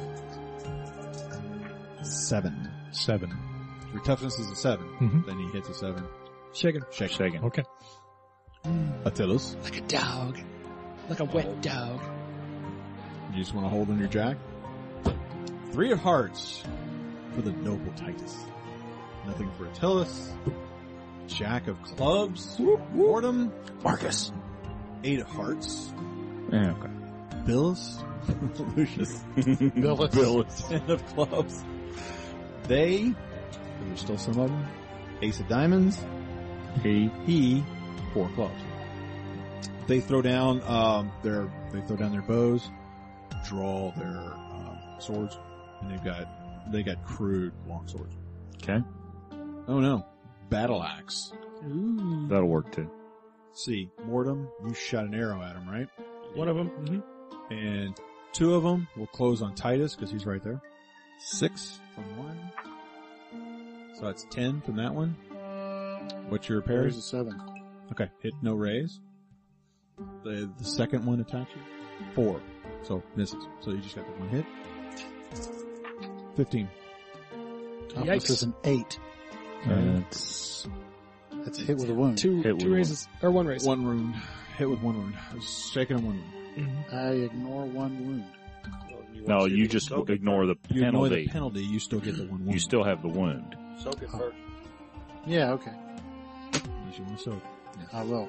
Seven. Seven. Your toughness is a seven. Mhm. Then he hits a seven. Shaken. Shake. Shaking. Okay. Attilas. Like a dog. Like a wet dog. You just want to hold on your jack? Three of hearts for the noble Titus. Nothing for Attilas. Jack of clubs. Mortem. Marcus. Eight of hearts. Yeah, okay. Billis. Lucius. Billis. Billis. Ten of clubs. They, there's still some of them. Ace of diamonds. He. He, four clubs. They throw down, um, their, they throw down their bows, draw their, um, swords, and they've got, they got crude long swords. Okay. Oh no. Battle axe. Ooh. That'll work too. See, Mortem, you shot an arrow at him, right? One of them. Mm-hmm. And two of them will close on Titus because he's right there. Six from one. So that's ten from that one. What's your parry? There's a seven. Okay, hit no raise. The the second one attacks you. Four. So misses. So you just got the one hit. Fifteen. Toughness Yikes. is an eight. That's That's hit with a wound. Two, Hit with two one. raises. Or one raise. One wound. Hit with one wound. Shaking on one wound. Mhm. I ignore one wound. You No, want to you see just soak it ignore the You ignore penalty. the penalty, you still get the one wound. You still have the wound. first. Soak it first. Yeah, okay. Unless you want to soak. I will.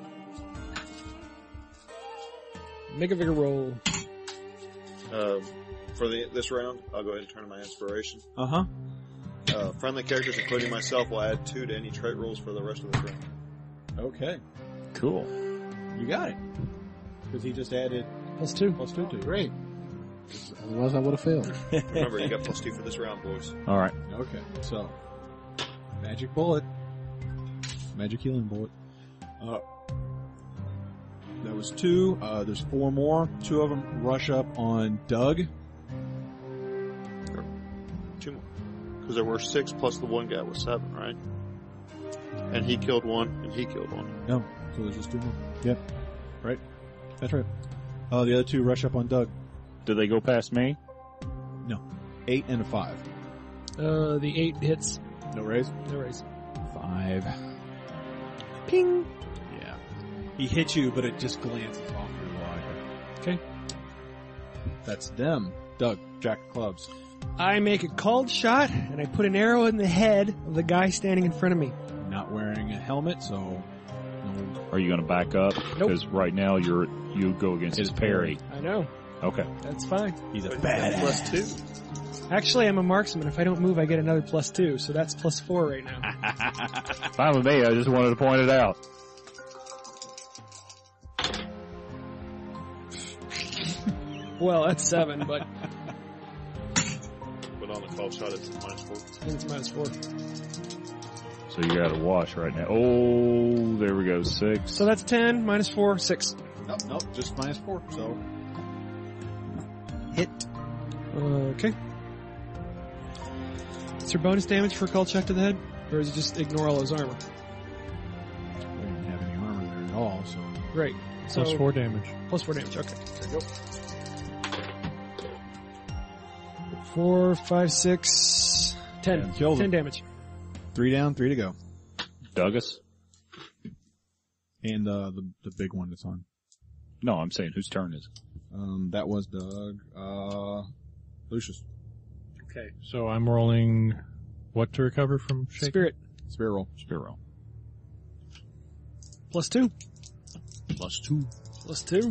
Make a vigor roll. Um, for the this round, I'll go ahead and turn my inspiration. Uh-huh. Uh, friendly characters, including myself, will add two to any trait rolls for the rest of the round. Okay. Cool. You got it. Because he just added Plus two. plus two to it. Great. Otherwise I would have failed. Remember, you got plus two for this round, boys. All right. Okay, so magic bullet, magic healing bullet. Uh, that was two. Uh, there's four more. Two of them rush up on Doug. Two more. Because there were six plus the one guy was seven, right? And he killed one, and he killed one. No, so there's just two more. Yep, right. That's right. Uh, the other two rush up on Doug. Did they go past me? No, eight and a five. Uh, the eight hits. No raise. No raise. Five. Ping. Yeah. He hit you, but it just glances off your line. Okay. That's them. Doug, Jack of Clubs. I make a called shot, and I put an arrow in the head of the guy standing in front of me. Not wearing a helmet, so no. Are you going to back up? Nope. Because right now you're you go against his parry. I know. Okay. That's fine. He's a But badass. Plus two. Actually, I'm a marksman. If I don't move, I get another plus two, so that's plus four right now. Fine with me. I just wanted to point it out. Well, that's seven, but But on the call shot, it's minus four. I think it's minus four. So you got a wash right now. Oh, there we go. Six. So that's ten, minus four, six. Nope, nope, just minus four, so. Hit. Okay. Is there bonus damage for a called shot to the head? Or is it just ignore all his armor? They didn't have any armor there at all, so. Great. So, Plus four damage. Plus four damage, okay. There you go. Four, five, six, ten. Yeah, killed ten him. damage. Three down, three to go. Douglas? And, uh, the, the big one that's on. No, I'm saying whose turn is it? Um, that was Doug, uh, Lucius. Okay. So I'm rolling what to recover from shaking? Spirit. Spirit roll. Spiro. Plus two. Plus two. Plus two.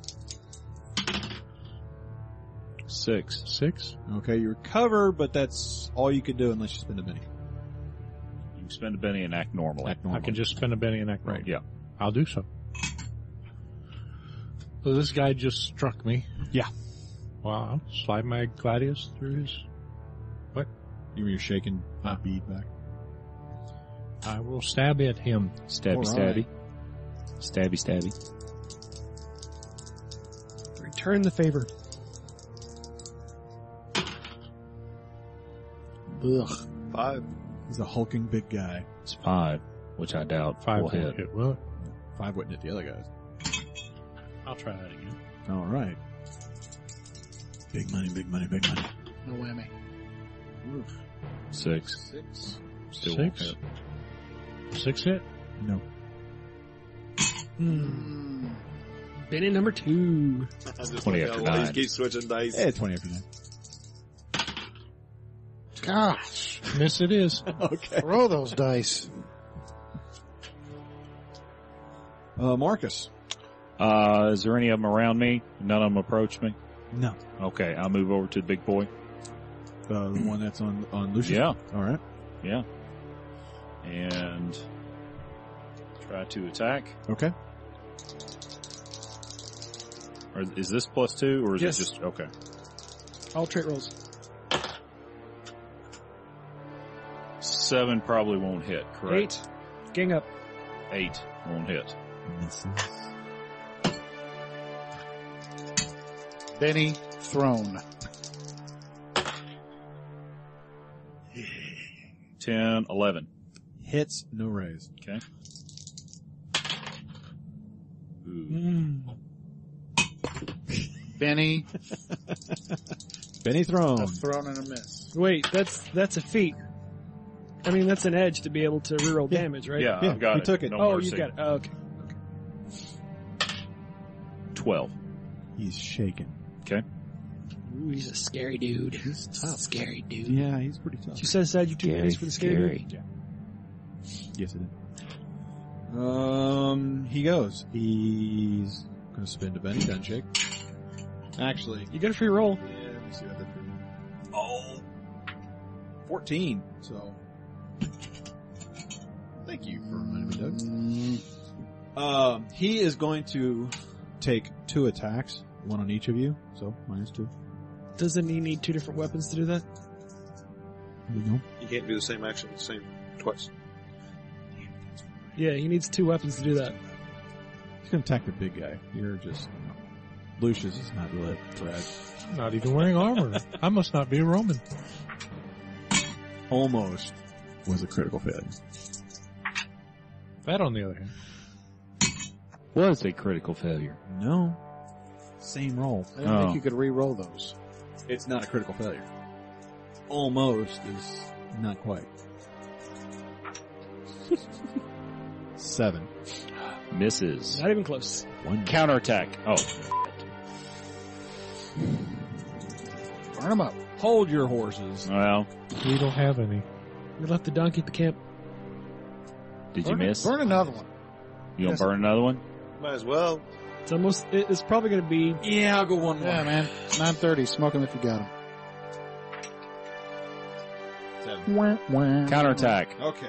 Six. Six? Okay, you recover, but that's all you can do unless you spend a penny. You can spend a penny and act normally. Act normal. I can just spend a penny and act Right. normal. Yeah. I'll do so. So this guy just struck me. Yeah. Wow. I'll slide my gladius through his... You were shaking a bead back. I will stab at him. Stabby, All stabby. right. Stabby, stabby. Return the favor. Ugh. Five. He's a hulking big guy. It's five, which I doubt Five will will hit. hit. Will it? Five wouldn't hit the other guys. I'll try that again. All right. Big money, big money, big money. No whammy. Six. Six. Still won't Six? hit. Six hit? No. Hmm. Benny number two. twenty after nine. He keeps switching dice. Eh, twenty after nine. Gosh. Miss it is. Okay. Roll those dice. Uh, Marcus. Uh, is there any of them around me? None of them approach me? No. Okay, I'll move over to the big boy. Uh, the one that's on, on Lucius? Yeah. All right. Yeah. And try to attack. Okay. Or is this plus two, or is Yes. it just, okay. All trait rolls. Seven probably won't hit, correct? Eight. Gang up. Eight won't hit. Benny thrown. Ten, eleven. Hits, no raise. Okay. Ooh. Mm. Benny, Benny thrown. a thrown and a miss. Wait, that's that's a feat. I mean, that's an edge to be able to reroll Yeah. damage, right? Yeah, Yeah, I've got he it. took it. No Oh, mercy. you got it. Oh, okay. Twelve. He's shaking. Okay. Ooh, he's a scary dude. He's tough. Scary dude. Yeah, he's pretty tough. Did you set aside your two pennies for the scary dude? Yeah. Yes, it is. Um, he goes. He's going to spend a Benny gun shake. Actually, You got a free roll. yeah, let me see what that is. Oh, fourteen. So, thank you for reminding me, Doug. Mm, Um, he is going to take two attacks, one on each of you. So minus two. Doesn't he need two different weapons to do that? There we go. You can't do the same action the same twice. Yeah, he needs two weapons to do that. He's going to attack the big guy. You're just Lucius is not really a threat. Not even wearing armor. I must not be a Roman. Almost was a critical failure. That, on the other hand. Was a critical failure. No, same roll. I didn't Oh. think you could re-roll those. It's not a critical failure. Almost is not quite. Seven. Misses. Not even close. One. Counterattack. Oh, Burn them up. Hold your horses. well, We don't have any. We left the donkey at the camp. did you Burn, miss? burn another one. You gonna Yes. burn another one? Might as well. It's almost, it- it's probably going to be, Yeah, I'll go one more. Yeah, man. nine thirty. Smoke them if you got them. Seven. Wah, wah. Counterattack. Okay.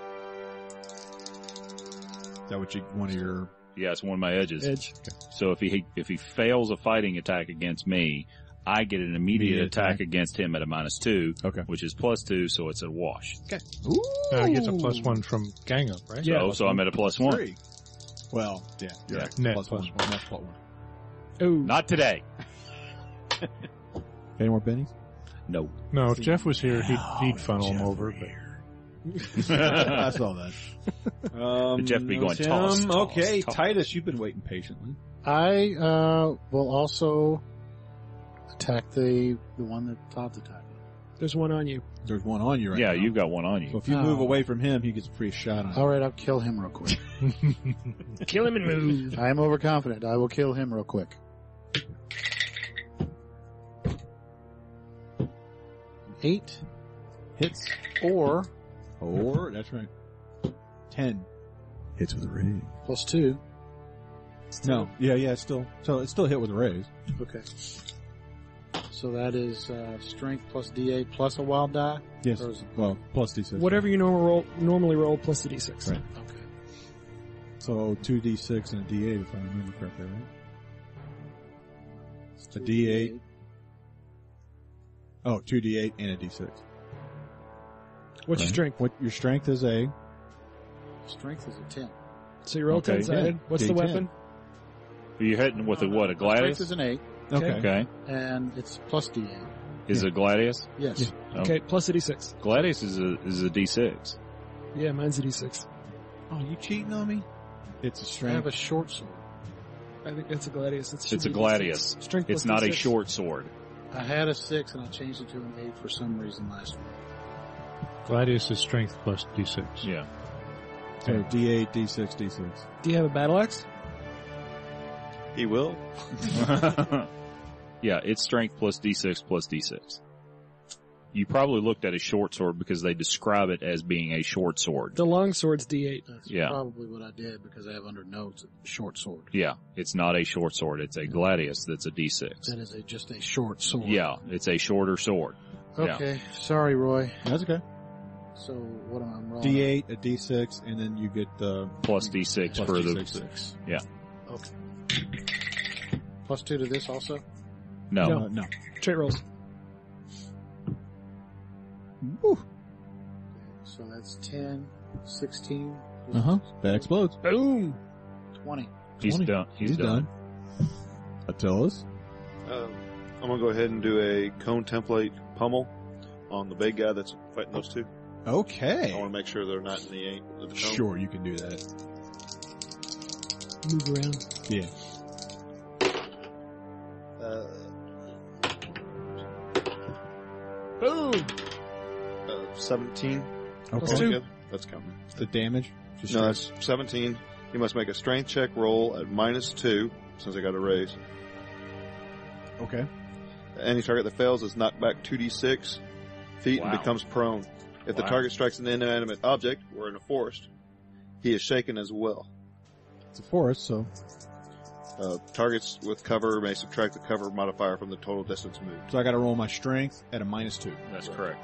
Is that what you, one of your, Yeah, it's one of my edges. edge. So if he if he fails a fighting attack against me, I get an immediate, Immediate attack, attack. against him at a minus two, Okay. which is plus two, so it's a wash. Uh, he gets a plus one from gang up, right? Yeah. So, so I'm at a plus one. three? Well, yeah, you're Yeah. right. Net Plus plus one. one. Net plus one. Oh, Not today. Any more pennies? No. No, if Jeff was here, he'd, he'd funnel him over. But I saw that. Um, Jeff be going, Tim, toss, toss, okay, toss. Titus, you've been waiting patiently. I uh, will also attack the the one that Todd's attacking. there's one on you. There's one on you right Yeah, now. you've got one on So you. if you Oh. move away from him, he gets a free shot on it. All right, I'll kill him real quick. Kill him and move. I am overconfident. I will kill him real quick. Eight Hits. or Or, that's right. Ten. Hits with a raise. plus two. No, yeah, yeah, it's still, so it's still hit with a raise. Okay. So that is uh, strength plus D eight plus a wild die? Yes. Or is it- Well, plus D six. Whatever you normal roll, normally roll plus the d six. Right. Okay. So two D six and a D eight if I remember correctly, right? A D eight. Oh, two D eight and a D six. What's your Right. strength? What, your strength is a, Strength is a ten. So you roll Okay, ten sided. yeah. What's D the ten. weapon? Are you hitting with a what? A Strength gladius? is an eight, okay. Okay. and it's plus D eight. Is it a gladius? Yes. Yeah. Oh. Okay, plus a d six. Gladius is a is a d six. Yeah, mine's a d six. Oh, you cheating on me? It's a I have strength. a short sword. I think that's a gladius. It's, It's a gladius. Strength It's plus not D a six. short sword. I had a six and I changed it to an eight for some reason last week. Gladius is strength plus d six. Yeah. So D eight, D six, D six. Do you have a battle axe? He will. Yeah, it's strength plus d six plus d six. You probably looked at a short sword because they describe it as being a short sword. The long sword's d eight. That's Yeah. probably what I did because I have under notes a short sword. Yeah, it's not a short sword. It's a gladius that's a d six. That is a, just a short sword. Yeah, it's a shorter sword. yeah. Okay. Sorry, Roy. That's okay. So what am I rolling? D eight, a D six, and then you get the Plus d six plus for D the... six. Yeah. Okay. Plus two to this also? No. No. Uh, no. Trait rolls. Woo. So that's ten, sixteen, Uh huh. That explodes. Boom. twenty. He's twenty. done. He's, done. Attila's. Um, I'm gonna go ahead and do a cone template pummel on the big guy that's fighting those two. I Okay. want to make sure they're not in the eight of the cone. Sure, you can do that. Move around. Yeah. Uh, Boom. uh, seventeen. Okay. Plus two. Good. That's counting. The damage. Just No, straight- that's seventeen. You must make a strength check roll at minus two, since I got a raise. okay. Any target that fails is knocked back two d six feet Wow. and becomes prone. If the Wow. target strikes an inanimate object or in a forest, he is shaken as well. It's a forest, so Uh, targets with cover may subtract the cover modifier from the total distance moved. so I got to roll my strength at a minus two. That's correct.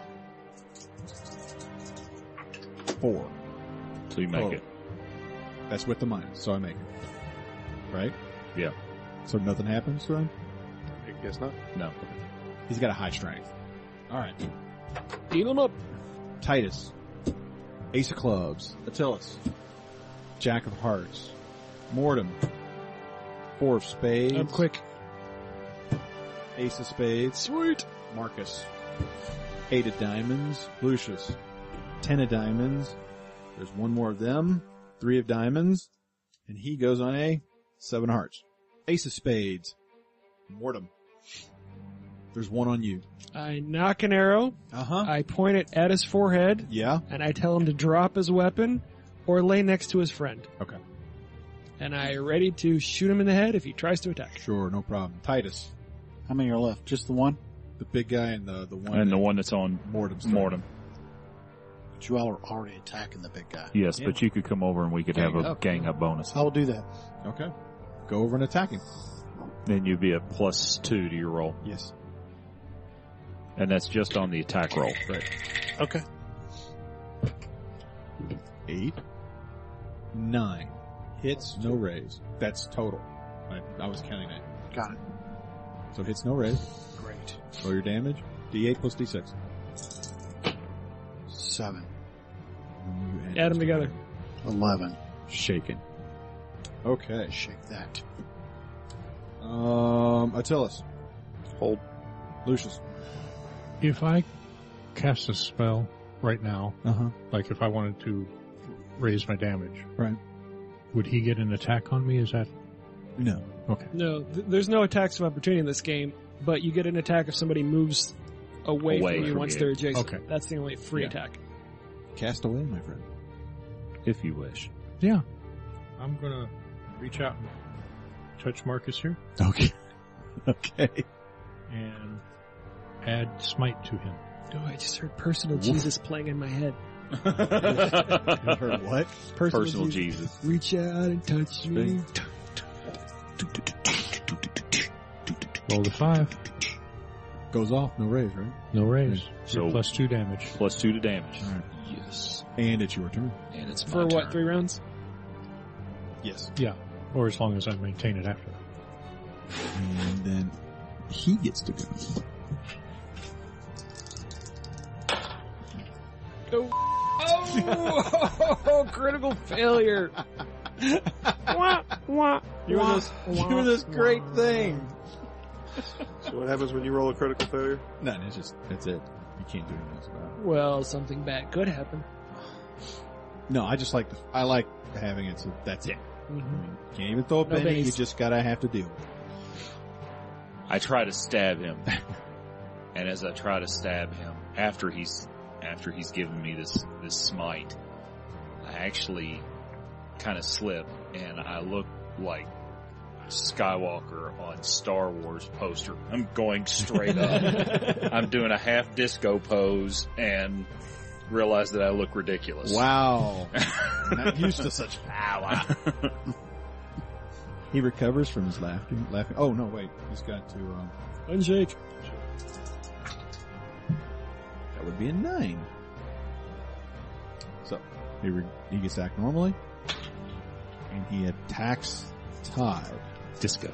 Four. So you make Oh. it. That's with the minus, so I make it. Right? Yeah. So nothing happens to him? I guess not. No. He's got a high strength. Alright. Heal him up. Titus. Ace of clubs. Attilas. Jack of hearts. Mordem. Four of spades. I'm quick. Ace of spades. Sweet. Marcus. Eight of diamonds. Lucius. Ten of diamonds. There's one more of them. Three of diamonds. And he goes on a seven of hearts. Ace of spades. Mordem. There's one on you. I knock an arrow. Uh-huh. I point it at his forehead, Yeah. and I tell him to drop his weapon or lay next to his friend. Okay. And I ready to shoot him in the head if he tries to attack. Sure, no problem. Titus. How many are left? Just the one? The big guy and the, the one. And the that one that's on Mordem's Mortem. But you all are already attacking the big guy. Yes, Yeah. but you could come over and we could Gang have a up. gang up bonus. I will do that. Okay. Go over and attack him. Then you'd be a plus two to your roll. Yes. And that's just on the attack roll. Right. Okay. Eight. Nine. Hits, no raise. That's total. I, I was counting that. Got it. So hits, no raise. Great. Roll your damage. D eight plus D six. Seven. You Add them together. Eleven. Shaken. Okay. Shake that. Um, Attilas. Hold. Lucius. If I cast a spell right now, Uh-huh. like if I wanted to raise my damage, Right. would he get an attack on me? Is that No. okay? No, th- there's no attacks of opportunity in this game, but you get an attack if somebody moves away, Away from you from once you. they're adjacent. Okay. That's the only free Yeah. attack. Cast away, my friend. If you wish. Yeah. I'm gonna reach out and touch Marcus here Okay. Okay. and add smite to him. Oh, I just heard personal Jesus playing in my head. You heard what? Personal Jesus. Reach out and touch me. Roll the five. Goes off, no raise, right? No raise. So- So plus two damage. Plus two to damage. Alright. Yes. And it's your turn. And it's my For what, turn. three rounds? Yes. Yeah. Or as long as I maintain it after that. And then he gets to go. Oh, critical failure. Wah, wah, You were wah, this, wah, you were this great wah. thing. So what happens when you roll a critical failure? No, it's just, that's it. You can't do anything else about it. Well, something bad could happen. No, I just like, the, I like having it, so that's it. I Mhm. mean, you can't even throw a No penny, you base. just gotta have to deal with it. I try to stab him. And as I try to stab him, after he's, after he's given me this, this smite, I actually kind of slip and I look like Skywalker on Star Wars poster. I'm going straight up. I'm doing a half disco pose and realize that I look ridiculous. Wow. Not used to such power. He recovers from his laughing, laughing. Oh no, wait. He's got to, um, Unshake. that would be a nine. So, he, re- he gets to act normally. And he attacks Todd. Disco.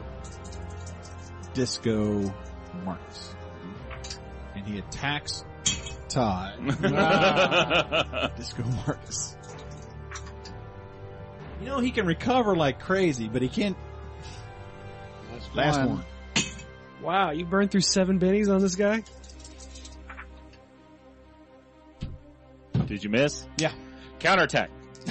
Disco Marcus. And he attacks Todd. Disco Marcus. You know, he can recover like crazy, but he can't. Last, Last one. one. Wow, you burned through seven bennies on this guy? Did you miss? Yeah. Counterattack.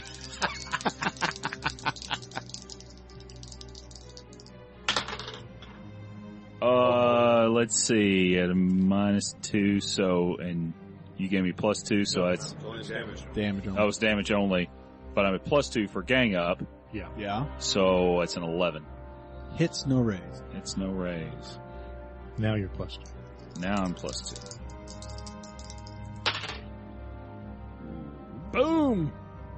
uh, let's see, at a minus two, so, and you gave me plus two, so it's, It's only damage. Damage on oh, it's damage only, but I'm at plus two for gang up, Yeah. so it's an eleven. Hits, no raise. It's no raise. Now you're plus two. Now I'm plus two. Boom!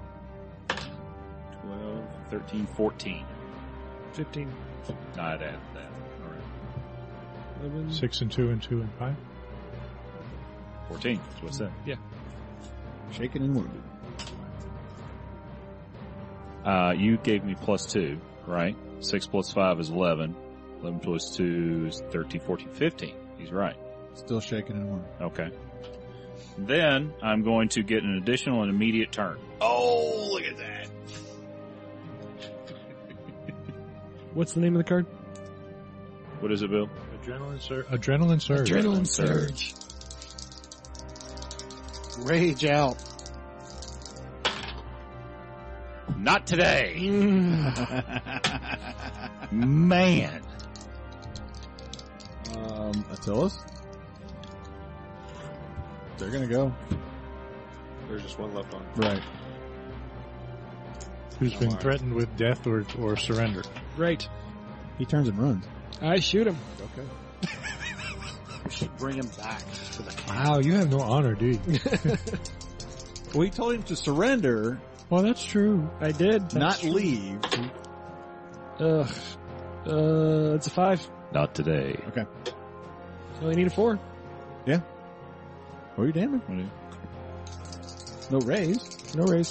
twelve, thirteen, fourteen. Fifteen. I'd add that. All right. Eleven. Six and two and two and five. fourteen. That's what I said. Yeah. Shaken and wounded. Uh, you gave me plus two, right? Six plus five is eleven. eleven plus two is thirteen, fourteen, fifteen. He's right. Still shaken and wounded. Okay. Then I'm going to get an additional and immediate turn. Oh, look at that. What's the name of the card? What is it, Bill? Adrenaline surge. Adrenaline surge. Adrenaline Surge. Rage out. Not today. Man. Um, Attilas? They're gonna go. There's just one left on. Right. Who's been threatened with death or, or surrender. Right. He turns and runs. I shoot him. Okay. We should bring him back to the camp. Wow, you have no honor, do you? Well, he told him to surrender, Well, that's true. I did. not leave. Ugh. Uh, it's a five. Not today. Okay. So I need a four. What are you damning? What do you- No raise. No raise.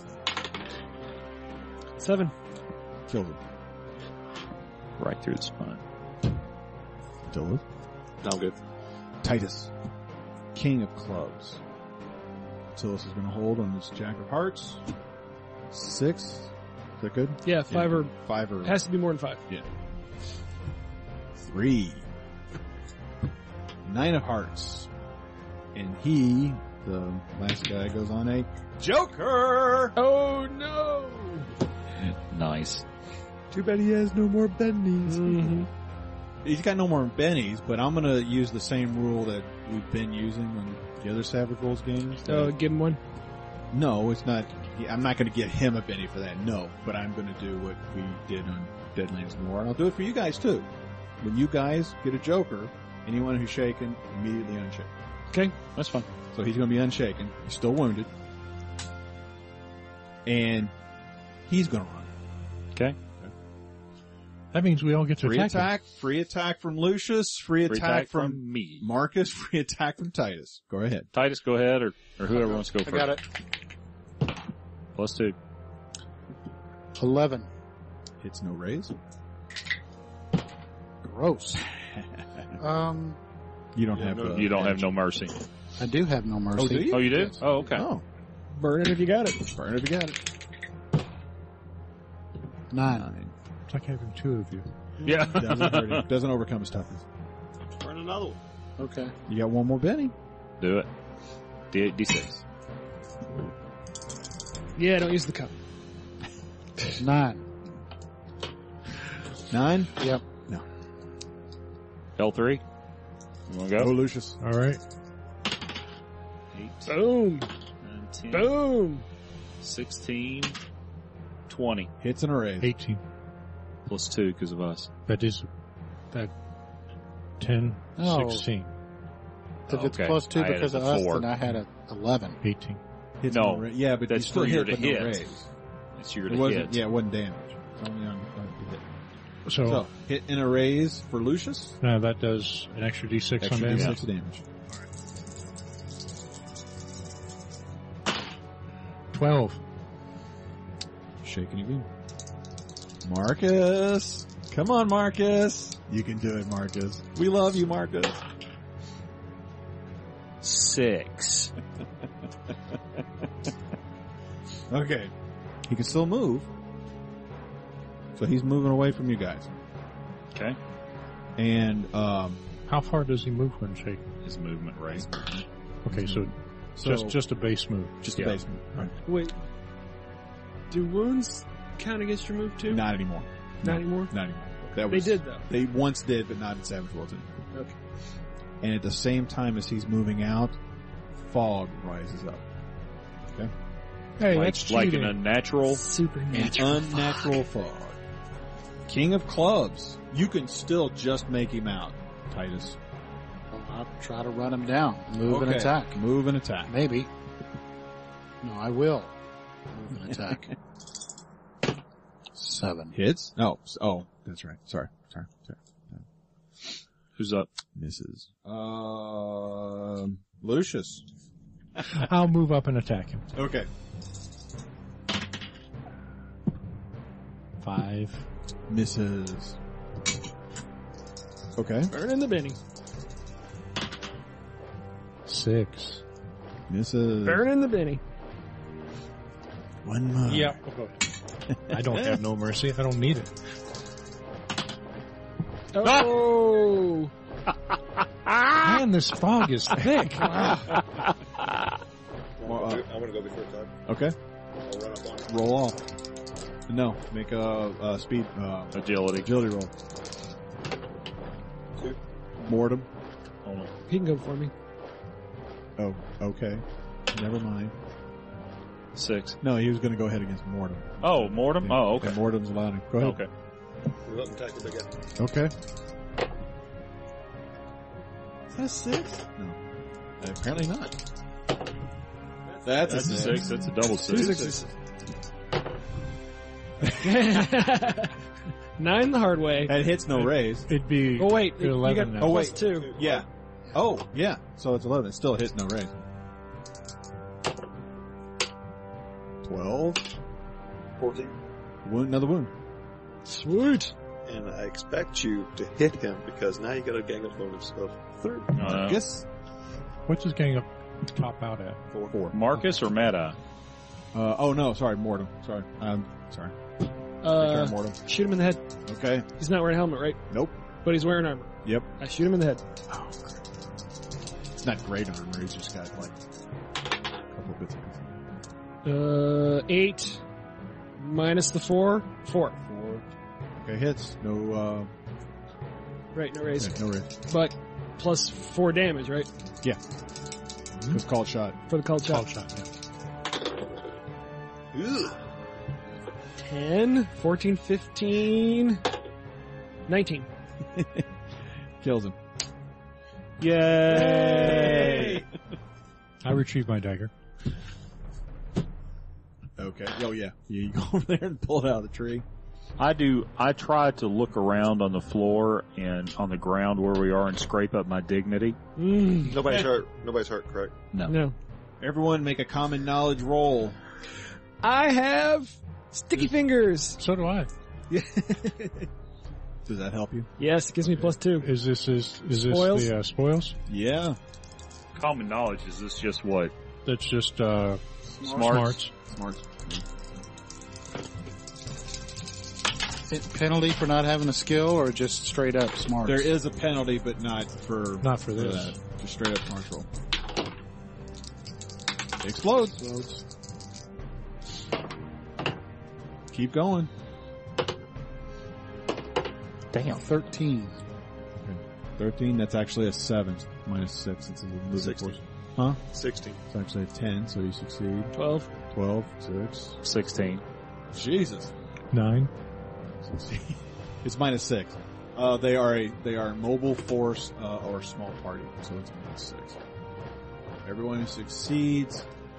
Seven. Killed him. Right through the spine. Attilas? No, I'm good. Titus. King of clubs. Attilas is going to hold on this Jack of hearts. Six. Is that good? Yeah, five or Five or has to be more than five. three. Nine of hearts. And he, the last guy, goes on a Joker! Oh no! Nice. Too bad he has no more bennies. Mm-hmm. He's got no more bennies, but I'm gonna use the same rule that we've been using on the other Savage Worlds games. Oh, give him one. No, it's not. I'm not gonna get him a benny for that, no. But I'm gonna do what we did on Deadlands Noir, and I'll do it for you guys too. When you guys get a Joker, anyone who's shaken, immediately unshaken. Okay. That's fine. So he's gonna be unshaken. He's still wounded. And he's gonna run. Okay. That means we all get to Free attack. him. attack, free attack from Lucius, free, Free attack, attack from, from me. Marcus, free attack from Titus. Go ahead. Titus, go ahead, or, or whoever wants to go I first. got it. Plus two. Eleven. Hits no raise. Gross. Um, You don't Yeah, have. no, uh, You don't have no mercy. I do have no mercy. Oh, do you? Oh, you do? Yes. Oh, okay. Oh, Burn it if you got it. burn it if you got it. Nine. Nine. It's like having two of you. Yeah. Doesn't, hurt him. Doesn't overcome his toughness. Burn another one. Okay. You got one more Benny. Do it. D eight, D six. Yeah, don't use the cup. Nine. Nine. Yep. L three. You want to Oh, go? Lucius. All right. eight, Boom. nine, ten, Boom. sixteen, twenty. Hits and a raise. eighteen. Plus two because of us. That is that ten, Oh. sixteen, If it's Okay. plus two I because of added us, the four. then I had a eleven. eighteen. Hits No, and a ra- yeah, but that's you still for your hit, to but no hit. raise. It's your It to wasn't. hit. Yeah, it wasn't damage. It's only on, on the hit. So, So hit and a raise for Lucius. now that does an extra D six Extra on D damage. six damage. twelve. Shaking again. Marcus. Come on, Marcus. You can do it, Marcus. We love you, Marcus. Six. Okay. He can still move. So he's moving away from you guys. Okay. And, um, How far does he move when shaken? His movement rate. Okay, so, so just just a base move. just yeah. the basement. Right. Wait. Do wounds count against your move too? Not anymore. Not No, anymore? Not anymore. That They was, did though. They once did, but not in Savage Worlds anymore. Okay. And at the same time as he's moving out, fog rises up. Hey, like, that's like cheating. an unnatural. An Supernatural. unnatural fog. King of clubs. You can still just make him out, Titus. I'll try to run him down. Move and Okay. attack. Move and attack. Maybe. No, I will. Move and attack. Seven. Hits? Oh, s- oh, that's right. Sorry, sorry, sorry. Who's up? Misses. Um, Lucius. I'll move up and attack him. Okay. Five. Misses. Okay. Burn in the Benny. Six. Misses. Burn in the Benny. One more. Yeah. I don't have no mercy. I don't need it. Oh! Man, this fog is thick. Well, uh, I'm gonna go before time. okay. I'll run up on it. Roll off. No, make a, a speed, uh, Agility. agility roll. Two. Mortem. He can go for me. Oh, okay. Never mind. Six. No, he was going to go ahead against Mortem. Oh, Mortem? Yeah. Oh, okay. And Mortem's allowed him. Go ahead. Okay. We let them attack the big guy. Okay. Is that a six? No. Apparently not. That's, That's a a six. six. That's a double Two six. sixes. Nine the hard way. That hits no raise. It'd be Oh wait, you eleven got now. Oh, plus wait. two. Yeah. Oh, yeah. So it's eleven. It still hits no raise. Twelve. fourteen. Wound, another wound. Sweet. And I expect you to hit him because now you got a gang up bonus of three. Uh, Guess What's his gang up top out at? Four. four. Marcus or Meta? Uh, oh no, sorry, Mortem. Sorry. Um, sorry. Uh, Return Mortem. shoot him in the head. Okay. He's not wearing a helmet, right? Nope. But he's wearing armor. Yep. I shoot him in the head. Oh, it's not great armor. He's just got like a couple bits of Uh, eight minus the four. Four. four. Okay, hits. No, uh, Right, no raise. yeah, no raise. But plus four damage, right? It's called shot. For the called shot. Called shot, yeah. Ugh. ten, fourteen, fifteen, nineteen. Kills him. Yay! I retrieve my dagger. Okay. Oh yeah. Yeah, you go over there and pull it out of the tree. I do. I try to look around on the floor and on the ground where we are and scrape up my dignity. Mm, Nobody's hurt. Nobody's hurt, correct? No. no. Everyone make a common knowledge roll. I have sticky fingers. So do I. Does that help you? Yes, it gives me plus two. Is this is is this Spoils? the uh, spoils? Yeah. Common knowledge is this just what? That's just uh, Smarts. Smart. Penalty for not having a skill or just straight up smart? There is a penalty, but not for Not for this. that. Just straight up smart roll. It explodes. Explodes. Keep going. Damn. thirteen. Thirteen. That's actually a seven minus six. It's a moving Sixteen. force. Huh? Sixteen. It's actually a ten, so you succeed. Twelve. Twelve, six. Sixteen. Jesus. nine. It's minus six. Uh, they are a they are a mobile force uh, or small party, so it's minus six. Everyone who succeeds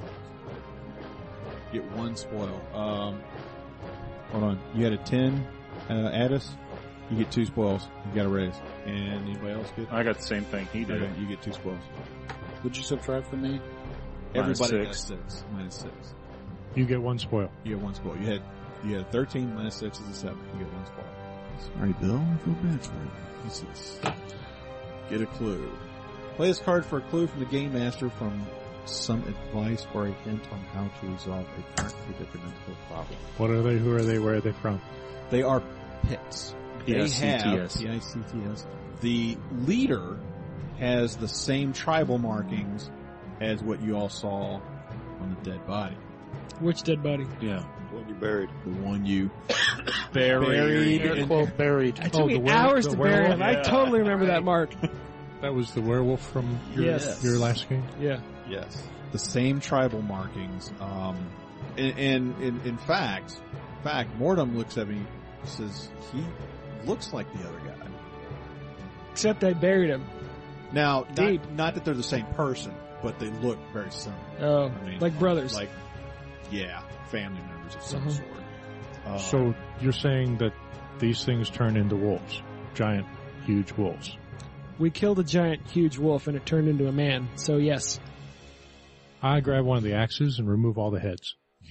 get one spoil. Um, hold on, you had a ten, uh, Addis. You get two spoils. You got a raise. And anybody else get? I got the same thing he did. Okay, you get two spoils. Would you subtract from me? Minus Everybody six. has six. Minus six. You get one spoil. You get one spoil. You had you had thirteen minus six is a seven. You get one spoil. Sorry, Bill. I feel bad for you. What's this? Get a clue. Play this card for a clue from the game master from some advice or a hint on how to resolve a current predicament or problem. What are they? Who are they? Where are they from? They are pits. P They I C T S. have P I C T S. The leader has the same tribal markings as what you all saw on the dead body. Which dead body? Yeah. The one you buried. The one you Buried. Air in- quote buried. It took Oh, me the were- hours the to bury werewolf? him. I Yeah. totally remember that mark. That was the werewolf from your, Yes. your last game? Yeah. Yes. The same tribal markings. Um, and, and in, in fact, in fact, Mortem looks at me and says, he looks like the other guy. Except I buried him. Now, Deep. not, not that they're the same person, but they look very similar. Oh, I mean, like brothers. Like, yeah, family members of some Uh-huh. sort. Uh, So you're saying that these things turn into wolves, giant, huge wolves. We killed a giant, huge wolf and it turned into a man. So yes. I grab one of the axes and remove all the heads.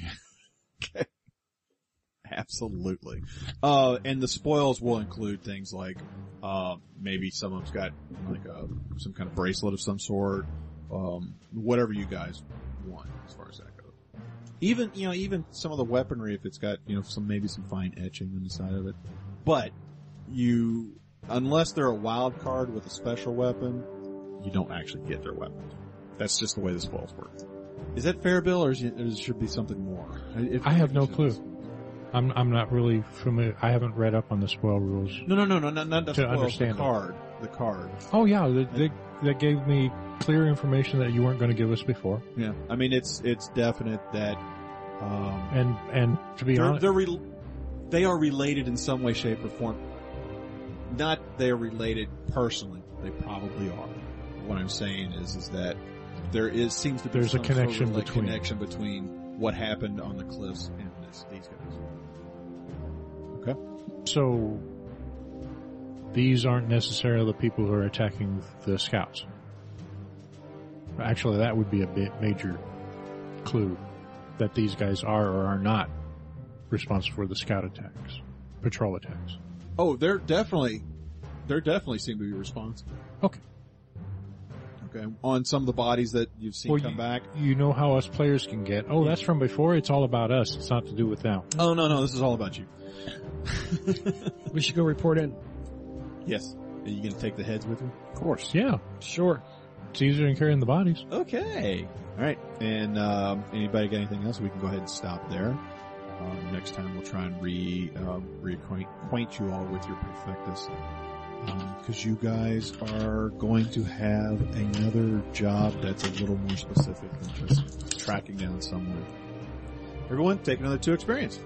absolutely. Uh, and the spoils will include things like, uh, maybe someone's got like a, some kind of bracelet of some sort, um, whatever you guys want as far as that goes. Even, you know, even some of the weaponry, if it's got, you know, some, maybe some fine etching on the side of it. But you, unless they're a wild card with a special weapon, you don't actually get their weapons. That's just the way the spoils work. Is that fair, Bill, or, is it, or should be something more? If, I have no if- clue. I'm I'm not really familiar. I haven't read up on the spoil rules. No, no, no, no, not, not the To spoils, the understand it. card. The card. Oh yeah, they, they that gave me clear information that you weren't going to give us before. Yeah. I mean, it's, it's definite that, um, And and to be they're, honest, they're re- they are related in some way, shape, or form. Not they're related personally. They probably are. What I'm saying is, is that there is, seems to be There's a some sort of connection like between. connection between what happened on the cliffs and this, these guys. Okay. so these aren't necessarily the people who are attacking the scouts. Actually, that would be a bit major clue that these guys are or are not responsible for the scout attacks, patrol attacks. Oh, they're definitely, they're definitely seem to be responsible. Okay. Okay. On some of the bodies that you've seen Well, come you, back. you know how us players can get, oh, that's from before, it's all about us, it's not to do with them. Oh, no, no, this is all about you. We should go report in. Yes. Are you going to take the heads with you? Of course. Yeah. Sure. It's easier than carrying the bodies. Okay. All right. And um, anybody got anything else? We can go ahead and stop there. Um, next time we'll try and re uh, reacquaint acquaint you all with your perfectus, because um, you guys are going to have another job that's a little more specific than just tracking down someone. Everyone, take another two experience.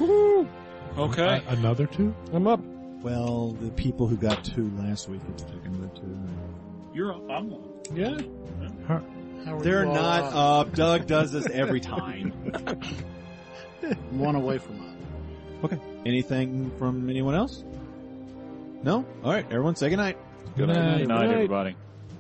Okay. A- another two? I'm up. Well, the people who got two last week get to take another two. You're up. I'm up. Yeah. How, How are They're you all not up? up. Doug does this every time. One away from us. Okay. Anything from anyone else? No? Alright, everyone say goodnight. Good night. Good night, everybody.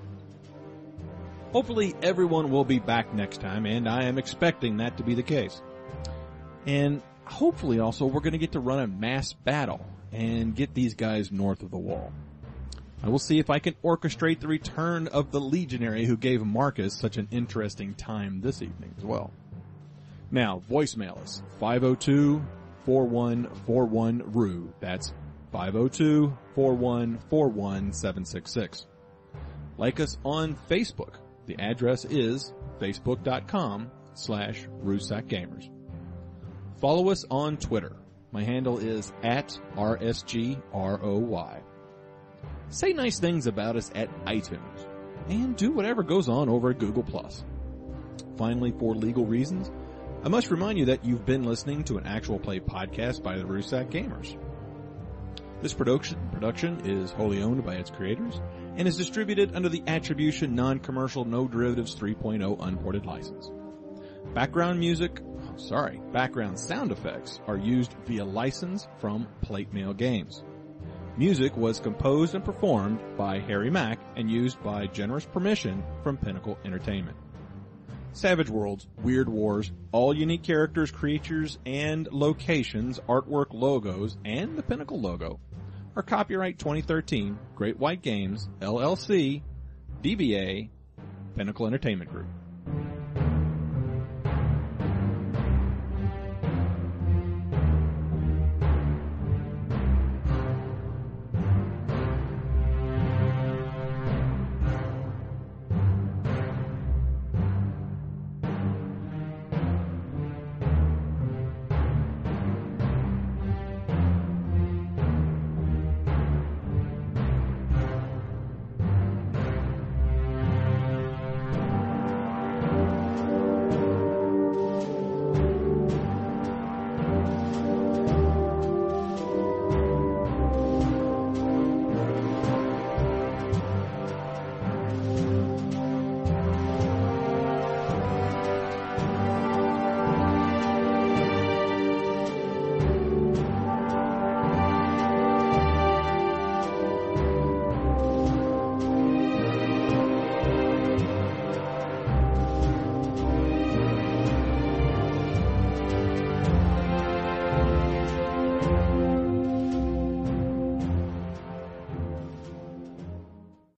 Hopefully everyone will be back next time, and I am expecting that to be the case. And hopefully also we're going to get to run a mass battle and get these guys north of the wall. I will see if I can orchestrate the return of the legionary who gave Marcus such an interesting time this evening as well. Now, voicemail us, five oh two, four one four one, R U E. That's five oh two, four one four one, seven six six. Like us on Facebook. The address is facebook.com slash RuSackGamers. Follow us on Twitter. My handle is at R S G R O Y. Say nice things about us at iTunes. And do whatever goes on over at Google Plus. Finally, for legal reasons, I must remind you that you've been listening to an actual play podcast by the Rusack Gamers. This production, production is wholly owned by its creators and is distributed under the Attribution Non-Commercial No Derivatives three point oh Unported License. Background music, oh, sorry, background sound effects are used via license from Plate Mail Games. Music was composed and performed by Harry Mack and used by generous permission from Pinnacle Entertainment. Savage Worlds, Weird Wars, all unique characters, creatures, and locations, artwork, logos, and the Pinnacle logo are copyright twenty thirteen, Great White Games, L L C, D B A, Pinnacle Entertainment Group.